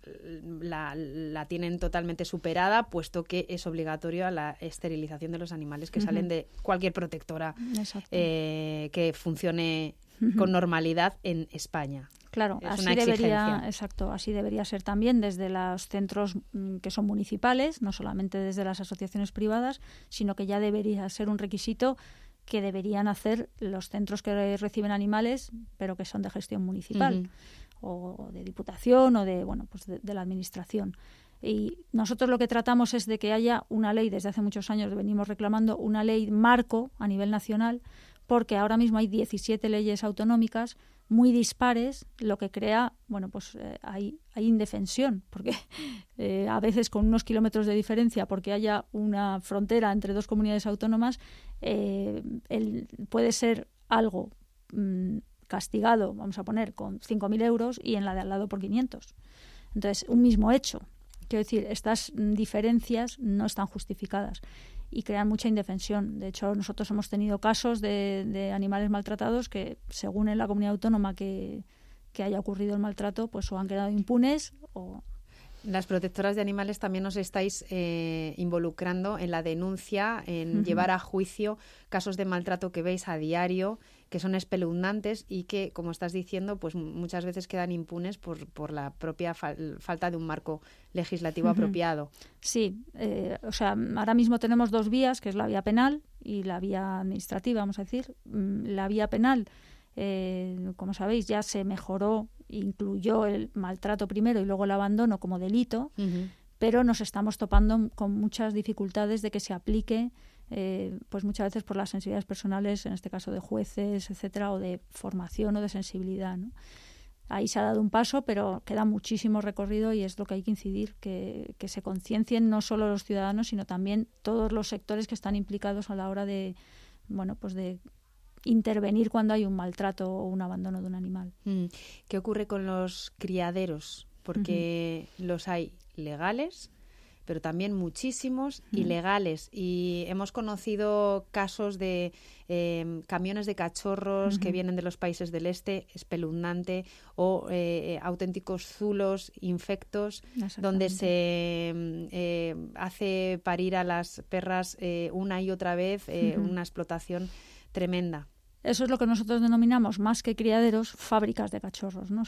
tienen totalmente superada, puesto que es obligatorio la esterilización de los animales que salen de cualquier protectora que funcione con normalidad en España.
Claro,
es
así debería ser también desde los centros que son municipales, no solamente desde las asociaciones privadas, sino que ya debería ser un requisito que deberían hacer los centros que reciben animales, pero que son de gestión municipal o de diputación o de la administración. Y nosotros lo que tratamos es de que haya una ley, desde hace muchos años venimos reclamando una ley marco a nivel nacional, porque ahora mismo hay 17 leyes autonómicas muy dispares, lo que crea, hay indefensión, porque a veces con unos kilómetros de diferencia, porque haya una frontera entre dos comunidades autónomas, puede ser algo castigado, vamos a poner, con 5.000 euros y en la de al lado por 500. Entonces, un mismo hecho. Quiero decir, estas diferencias no están justificadas y crean mucha indefensión. De hecho, nosotros hemos tenido casos de animales maltratados que, según en la comunidad autónoma que haya ocurrido el maltrato, pues o han quedado impunes o...
Las protectoras de animales también os estáis involucrando en la denuncia, en llevar a juicio casos de maltrato que veis a diario, que son espeluznantes y que, como estás diciendo, pues muchas veces quedan impunes por la propia falta de un marco legislativo apropiado.
Sí, ahora mismo tenemos dos vías, que es la vía penal y la vía administrativa, vamos a decir. La vía penal, como sabéis, ya se mejoró, incluyó el maltrato primero y luego el abandono como delito, pero nos estamos topando con muchas dificultades de que se aplique, pues muchas veces por las sensibilidades personales, en este caso de jueces, etcétera, o de formación o de sensibilidad, ¿no? Ahí se ha dado un paso, pero queda muchísimo recorrido y es lo que hay que incidir, que se conciencien no solo los ciudadanos, sino también todos los sectores que están implicados a la hora de intervenir cuando hay un maltrato o un abandono de un animal.
¿Qué ocurre con los criaderos? Porque los hay legales, pero también muchísimos ilegales. Y hemos conocido casos de camiones de cachorros que vienen de los países del este, espeluznante, o auténticos zulos infectos, donde se hace parir a las perras una y otra vez, una explotación tremenda.
Eso es lo que nosotros denominamos, más que criaderos, fábricas de cachorros, ¿no?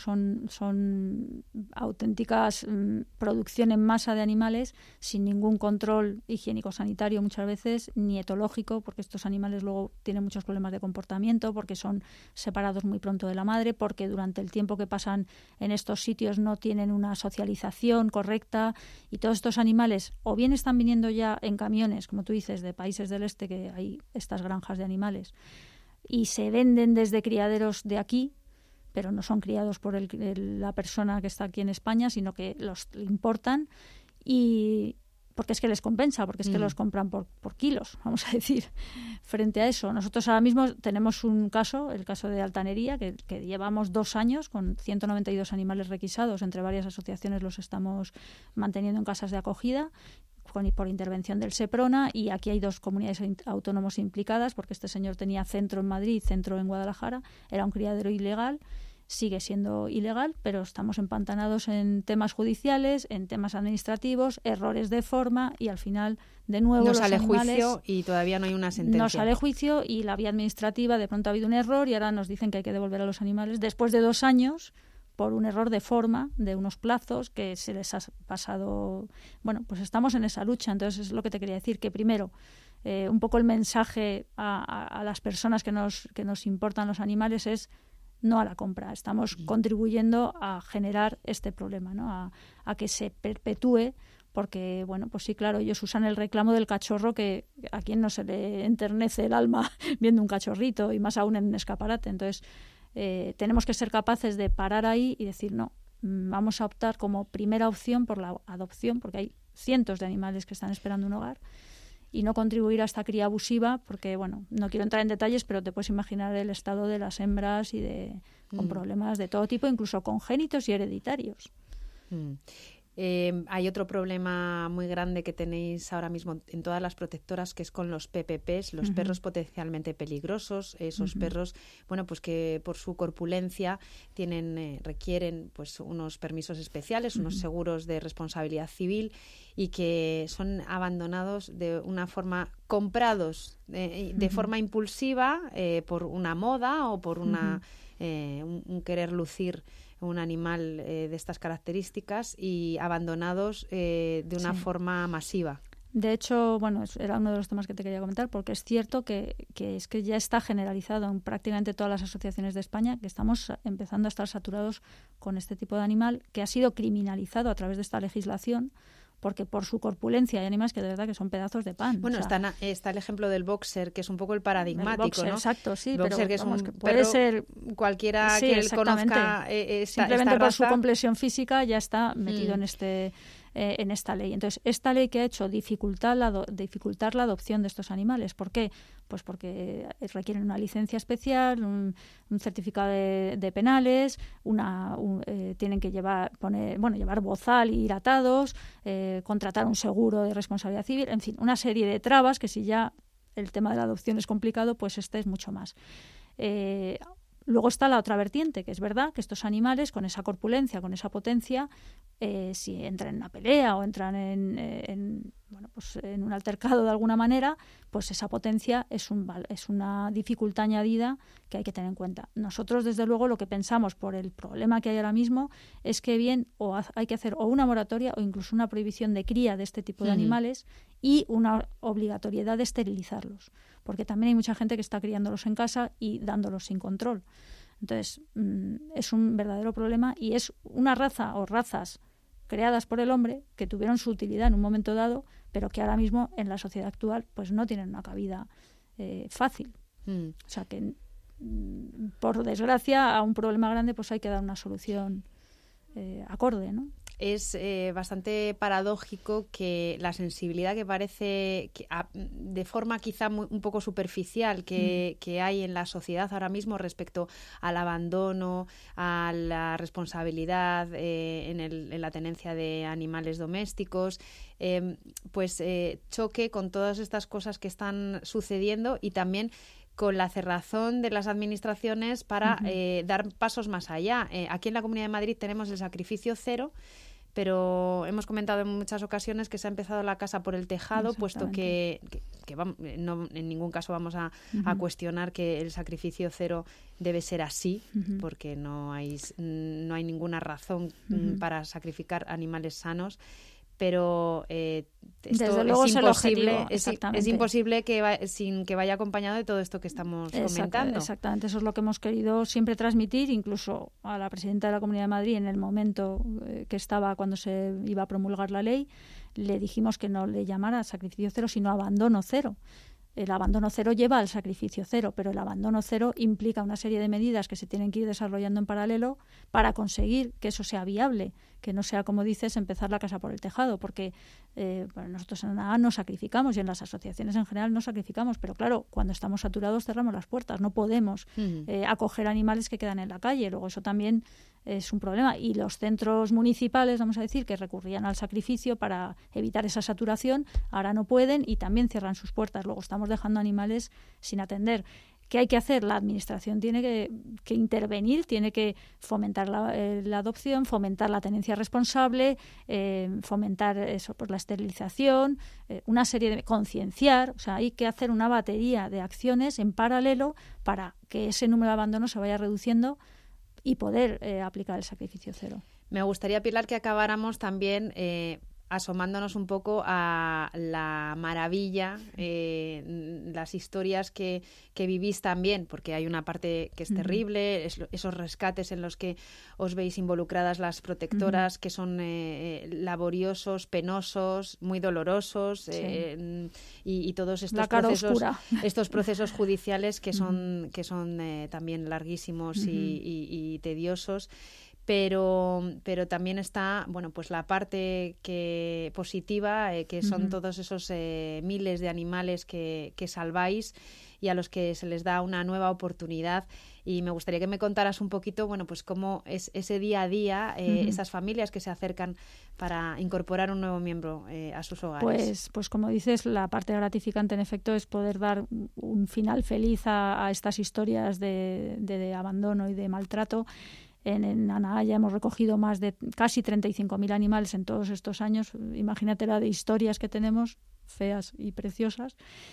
Son auténticas producción en masa de animales sin ningún control higiénico-sanitario muchas veces, ni etológico, porque estos animales luego tienen muchos problemas de comportamiento, porque son separados muy pronto de la madre, porque durante el tiempo que pasan en estos sitios no tienen una socialización correcta, y todos estos animales o bien están viniendo ya en camiones, como tú dices, de países del este, que hay estas granjas de animales, y se venden desde criaderos de aquí, pero no son criados por la persona que está aquí en España, sino que los importan, y porque es que les compensa, porque es que los compran por kilos, vamos a decir. Frente a eso, nosotros ahora mismo tenemos un caso, el caso de Altanería, que llevamos 2 años con 192 animales requisados, entre varias asociaciones los estamos manteniendo en casas de acogida, por intervención del Seprona, y aquí hay 2 comunidades autónomas implicadas, porque este señor tenía centro en Madrid, centro en Guadalajara, era un criadero ilegal, sigue siendo ilegal, pero estamos empantanados en temas judiciales, en temas administrativos, errores de forma, y al final, de nuevo,
no
los
sale
animales,
juicio y todavía no hay una sentencia.
No sale juicio, y la vía administrativa, de pronto ha habido un error y ahora nos dicen que hay que devolver a los animales después de 2 años por un error de forma, de unos plazos que se les ha pasado. Bueno, pues estamos en esa lucha. Entonces es lo que te quería decir, que primero, un poco el mensaje a las personas que nos importan los animales es no a la compra. Estamos contribuyendo a generar este problema, ¿no? A que se perpetúe, porque, bueno, pues sí, claro, ellos usan el reclamo del cachorro, que a quien no se le enternece el alma viendo un cachorrito, y más aún en un escaparate. Entonces, tenemos que ser capaces de parar ahí y decir, no, vamos a optar como primera opción por la adopción, porque hay cientos de animales que están esperando un hogar, y no contribuir a esta cría abusiva, porque, bueno, no quiero entrar en detalles, pero te puedes imaginar el estado de las hembras y con problemas de todo tipo, incluso congénitos y hereditarios.
Hay otro problema muy grande que tenéis ahora mismo en todas las protectoras, que es con los PPPs, los perros potencialmente peligrosos, esos perros, bueno, pues que por su corpulencia requieren pues unos permisos especiales, unos seguros de responsabilidad civil, y que son abandonados de una forma, comprados de forma impulsiva por una moda o por un querer lucir un animal de estas características, y abandonados de una forma masiva.
De hecho, bueno, era uno de los temas que te quería comentar, porque es cierto que es que ya está generalizado en prácticamente todas las asociaciones de España, que estamos empezando a estar saturados con este tipo de animal, que ha sido criminalizado a través de esta legislación, porque por su corpulencia hay animales que de verdad que son pedazos de pan.
Bueno, está el ejemplo del boxer, que es un poco el paradigmático, el boxer,
¿no? Exacto, sí,
el boxer,
pero
que es un
que puede
perro,
ser
cualquiera que él conozca
simplemente
esta
por su
raza.
complexión física ya está metido en esta ley. Entonces, esta ley que ha hecho dificultar la adopción de estos animales. ¿Por qué? Pues porque requieren una licencia especial, un certificado de penales, tienen que llevar bozal y ir atados, contratar un seguro de responsabilidad civil, en fin, una serie de trabas que, si ya el tema de la adopción es complicado, pues este es mucho más. Luego está la otra vertiente, que es verdad que estos animales, con esa corpulencia, con esa potencia, si entran en una pelea o entran en un altercado de alguna manera, pues esa potencia es una dificultad añadida que hay que tener en cuenta. Nosotros, desde luego, lo que pensamos, por el problema que hay ahora mismo, es que bien hay que hacer o una moratoria o incluso una prohibición de cría de este tipo de animales, y una obligatoriedad de esterilizarlos, porque también hay mucha gente que está criándolos en casa y dándolos sin control. Entonces, es un verdadero problema, y es una raza o razas creadas por el hombre que tuvieron su utilidad en un momento dado, pero que ahora mismo en la sociedad actual pues no tienen una cabida fácil. O sea que, por desgracia, a un problema grande pues hay que dar una solución acorde, ¿no?
es bastante paradójico que la sensibilidad que parece, de forma quizá un poco superficial, que hay en la sociedad ahora mismo respecto al abandono, a la responsabilidad en la tenencia de animales domésticos, choque con todas estas cosas que están sucediendo y también con la cerrazón de las administraciones para dar pasos más allá. Aquí en la Comunidad de Madrid tenemos el sacrificio cero, pero hemos comentado en muchas ocasiones que se ha empezado la casa por el tejado, puesto que no, en ningún caso vamos a cuestionar que el sacrificio cero debe ser así, porque no hay ninguna razón para sacrificar animales sanos. Pero esto es imposible sin que vaya acompañado de todo esto que estamos comentando.
Exactamente, eso es lo que hemos querido siempre transmitir, incluso a la presidenta de la Comunidad de Madrid en el momento que estaba cuando se iba a promulgar la ley, le dijimos que no le llamara sacrificio cero, sino abandono cero. El abandono cero lleva al sacrificio cero, pero el abandono cero implica una serie de medidas que se tienen que ir desarrollando en paralelo para conseguir que eso sea viable, que no sea, como dices, empezar la casa por el tejado, porque nosotros en ANA no sacrificamos y en las asociaciones en general no sacrificamos, pero claro, cuando estamos saturados cerramos las puertas, no podemos acoger animales que quedan en la calle, luego eso también es un problema. Y los centros municipales, vamos a decir, que recurrían al sacrificio para evitar esa saturación, ahora no pueden y también cierran sus puertas, luego estamos dejando animales sin atender. ¿Qué hay que hacer? La administración tiene que intervenir, tiene que fomentar la adopción, fomentar la tenencia responsable, fomentar eso, pues, la esterilización, una serie de concienciar. O sea, hay que hacer una batería de acciones en paralelo para que ese número de abandonos se vaya reduciendo y poder aplicar el sacrificio cero.
Me gustaría, Pilar, que acabáramos también asomándonos un poco a la maravilla, las historias que vivís también, porque hay una parte que es terrible, esos rescates en los que os veis involucradas las protectoras, que son laboriosos, penosos, muy dolorosos, y todos estos procesos judiciales que son también larguísimos y tediosos. Pero también está, bueno, pues la parte positiva, que son todos esos miles de animales que salváis y a los que se les da una nueva oportunidad. Y me gustaría que me contaras un poquito, bueno, pues cómo es ese día a día, esas familias que se acercan para incorporar un nuevo miembro a sus hogares.
Pues como dices, la parte gratificante en efecto es poder dar un final feliz a estas historias de abandono y de maltrato. En ANA ya hemos recogido más de casi 35.000 animales en todos estos años. Imagínate la de historias que tenemos, feas y preciosas.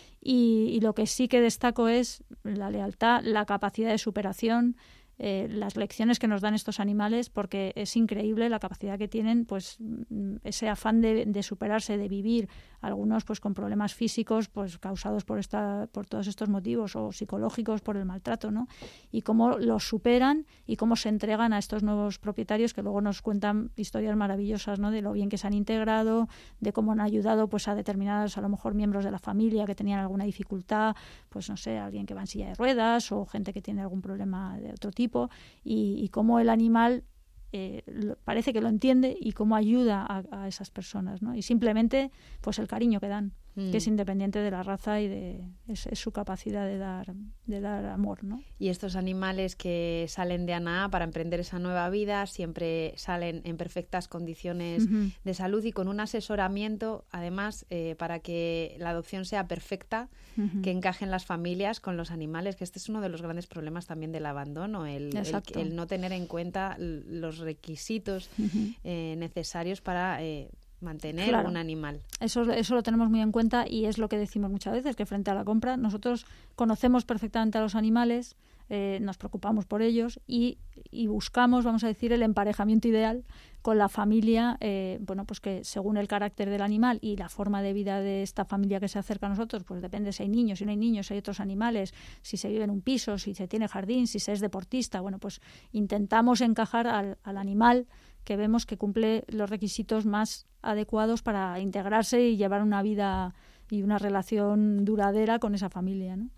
Y lo que sí que destaco es la lealtad, la capacidad de superación, las lecciones que nos dan estos animales, porque es increíble la capacidad que tienen, pues ese afán de superarse, de vivir, algunos pues con problemas físicos pues causados por todos estos motivos, o psicológicos por el maltrato, ¿no? Y cómo los superan y cómo se entregan a estos nuevos propietarios, que luego nos cuentan historias maravillosas, ¿no? De lo bien que se han integrado, de cómo han ayudado pues a determinados, a lo mejor, miembros de la familia que tenían alguna dificultad, pues no sé, alguien que va en silla de ruedas o gente que tiene algún problema de otro tipo, y cómo el animal parece que lo entiende y cómo ayuda a esas personas, ¿no? Y simplemente pues el cariño que dan, que es independiente de la raza y es su capacidad de dar amor, ¿no?
Y estos animales que salen de ANA para emprender esa nueva vida siempre salen en perfectas condiciones de salud y con un asesoramiento, además, para que la adopción sea perfecta, que encajen las familias con los animales, que este es uno de los grandes problemas también del abandono, el no tener en cuenta los requisitos necesarios para mantener un animal.
Eso lo tenemos muy en cuenta y es lo que decimos muchas veces, que frente a la compra nosotros conocemos perfectamente a los animales, nos preocupamos por ellos y buscamos, vamos a decir, el emparejamiento ideal con la familia, bueno, pues que según el carácter del animal y la forma de vida de esta familia que se acerca a nosotros, pues depende si hay niños, si no hay niños, si hay otros animales, si se vive en un piso, si se tiene jardín, si se es deportista, bueno, pues intentamos encajar al animal que vemos que cumple los requisitos más adecuados para integrarse y llevar una vida y una relación duradera con esa familia, ¿no?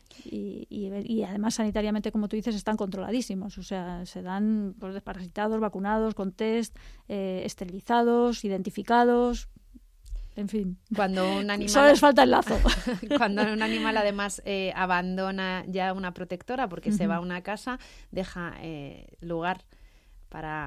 Y además sanitariamente, como tú dices, están controladísimos, o sea, se dan pues, desparasitados, vacunados, con test, esterilizados, identificados, en fin.
Cuando un animal...
Solo les falta el lazo.
Cuando un animal además abandona ya una protectora porque se va a una casa, deja lugar para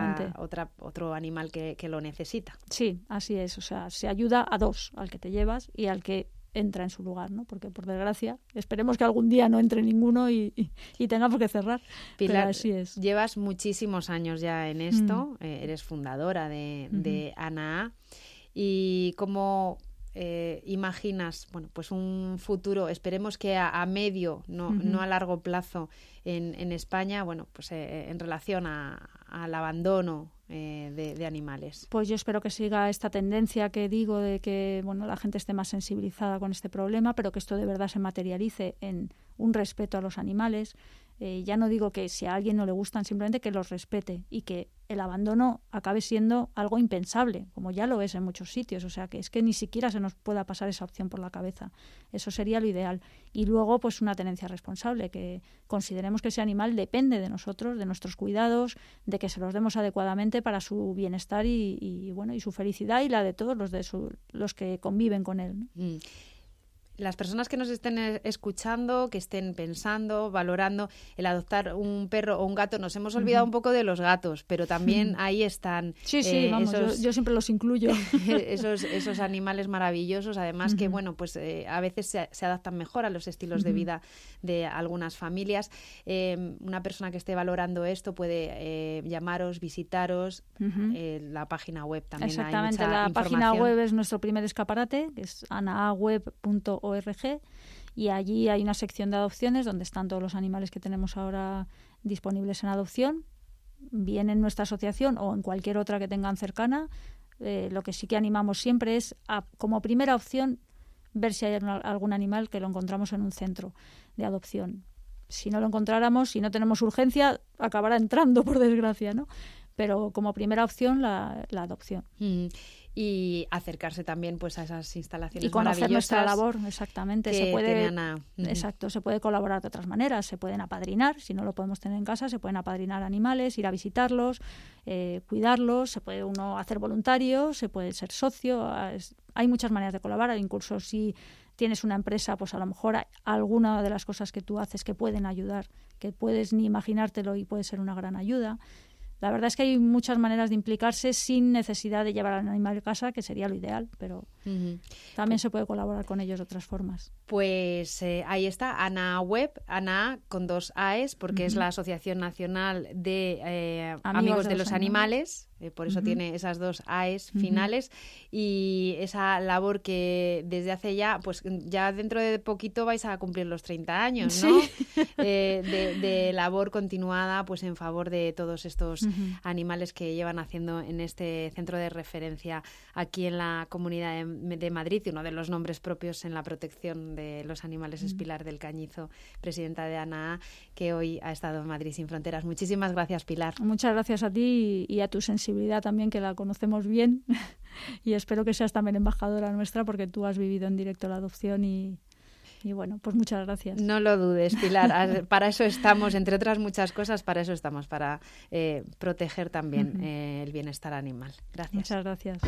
otro animal que lo necesita.
Sí, así es. O sea, se ayuda a dos, al que te llevas y al que entra en su lugar, ¿no? Porque, por desgracia, esperemos que algún día no entre ninguno y tengamos que cerrar.
Pilar,
pero así es.
Llevas muchísimos años ya en esto. Eres fundadora de ANAA. ¿Y cómo imaginas, bueno, pues un futuro, esperemos que a medio, no a largo plazo en España, bueno, pues en relación al abandono de animales?
Pues yo espero que siga esta tendencia que digo de que, bueno, la gente esté más sensibilizada con este problema, pero que esto de verdad se materialice en un respeto a los animales. Ya no digo que si a alguien no le gustan, simplemente que los respete y que el abandono acabe siendo algo impensable, como ya lo es en muchos sitios. O sea, que es que ni siquiera se nos pueda pasar esa opción por la cabeza. Eso sería lo ideal. Y luego, pues una tenencia responsable, que consideremos que ese animal depende de nosotros, de nuestros cuidados, de que se los demos adecuadamente para su bienestar y su felicidad y la de todos los que conviven con él, ¿no?
Las personas que nos estén escuchando, que estén pensando, valorando el adoptar un perro o un gato, nos hemos olvidado un poco de los gatos, pero también ahí están.
Sí, vamos, yo siempre los incluyo.
esos animales maravillosos, además que, bueno, pues a veces se adaptan mejor a los estilos de vida de algunas familias. Una persona que esté valorando esto puede llamaros, visitaros, la página web también.
Exactamente,
hay mucha
la
información.
página web es nuestro primer escaparate, que es anaaweb.org, y allí hay una sección de adopciones donde están todos los animales que tenemos ahora disponibles en adopción, bien en nuestra asociación o en cualquier otra que tengan cercana. Lo que sí que animamos siempre es, como primera opción, ver si hay algún animal que lo encontramos en un centro de adopción. Si no lo encontráramos, si no tenemos urgencia, acabará entrando, por desgracia, ¿no? Pero como primera opción, la adopción.
Y acercarse también pues a esas instalaciones
y conocer
maravillosas.
Nuestra labor, exactamente.
Exacto,
se puede colaborar de otras maneras, se pueden apadrinar, si no lo podemos tener en casa, se pueden apadrinar animales, ir a visitarlos, cuidarlos, se puede uno hacer voluntario, se puede ser socio, hay muchas maneras de colaborar, incluso si tienes una empresa, pues a lo mejor hay alguna de las cosas que tú haces que pueden ayudar, que puedes ni imaginártelo y puede ser una gran ayuda. La verdad es que hay muchas maneras de implicarse sin necesidad de llevar al animal a casa, que sería lo ideal, pero también se puede colaborar con ellos de otras formas.
Pues ahí está, ANAA Web, ANAA con 2 AES, porque es la Asociación Nacional de Amigos de los Animales. Por eso tiene esas 2 AES finales, y esa labor que desde hace pues ya dentro de poquito vais a cumplir los 30 años, ¿no?
Sí.
De labor continuada pues en favor de todos estos animales que llevan haciendo en este centro de referencia aquí en la Comunidad de Madrid, y uno de los nombres propios en la protección de los animales es Pilar del Cañizo, presidenta de ANAA, que hoy ha estado en Madrid sin Fronteras. Muchísimas gracias, Pilar.
Muchas gracias a ti y a tu sensibilidad también, que la conocemos bien, y espero que seas también embajadora nuestra, porque tú has vivido en directo la adopción y bueno, pues muchas gracias.
No lo dudes, Pilar. Para eso estamos, entre otras muchas cosas, para eso estamos, para proteger también el bienestar animal. Gracias.
Muchas gracias.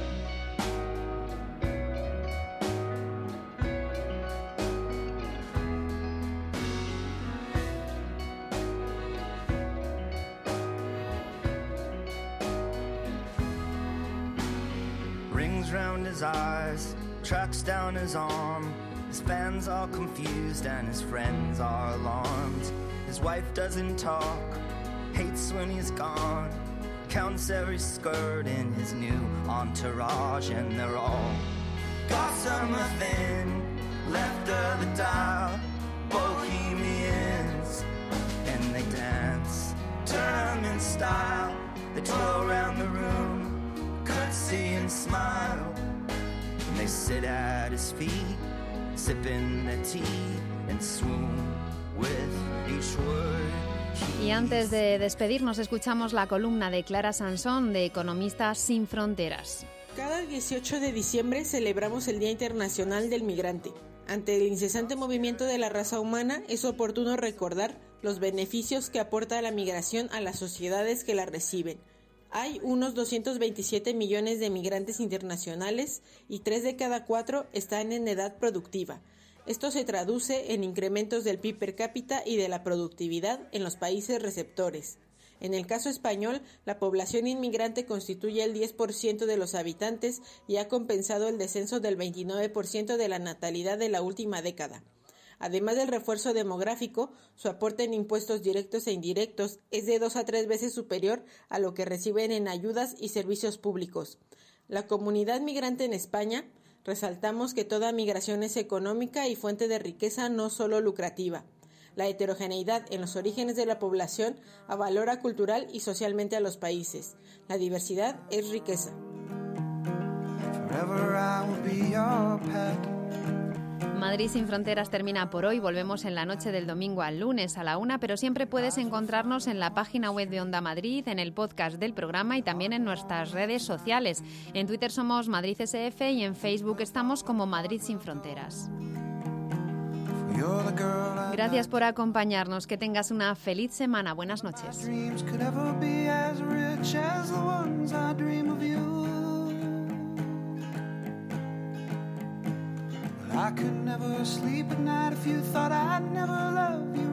Rings round his eyes, tracks down his arm. His fans are confused and his friends are alarmed. His wife doesn't talk, hates when he's gone. Counts every skirt in his new entourage, and they're all gossamer thin, left of the dial, bohemians. And they dance, German style. They twirl around the room, curtsy and smile. And they sit at his feet, sipping their tea, and swoon with each word
Y antes de despedirnos, escuchamos la columna de Clara Sansón, de Economistas Sin Fronteras.
Cada 18 de diciembre celebramos el Día Internacional del Migrante. Ante el incesante movimiento de la raza humana, es oportuno recordar los beneficios que aporta la migración a las sociedades que la reciben. Hay unos 227 millones de migrantes internacionales y 3 de cada 4 están en edad productiva. Esto se traduce en incrementos del PIB per cápita y de la productividad en los países receptores. En el caso español, la población inmigrante constituye el 10% de los habitantes y ha compensado el descenso del 29% de la natalidad de la última década. Además del refuerzo demográfico, su aporte en impuestos directos e indirectos es de 2 a 3 veces superior a lo que reciben en ayudas y servicios públicos. La comunidad migrante en España, resaltamos que toda migración es económica y fuente de riqueza, no solo lucrativa. La heterogeneidad en los orígenes de la población avalora cultural y socialmente a los países. La diversidad es riqueza.
Madrid Sin Fronteras termina por hoy. Volvemos en la noche del domingo al lunes a la 1, pero siempre puedes encontrarnos en la página web de Onda Madrid, en el podcast del programa y también en nuestras redes sociales. En Twitter somos Madrid SF y en Facebook estamos como Madrid Sin Fronteras. Gracias por acompañarnos. Que tengas una feliz semana. Buenas noches.
I could never sleep at night if you thought I'd never love you.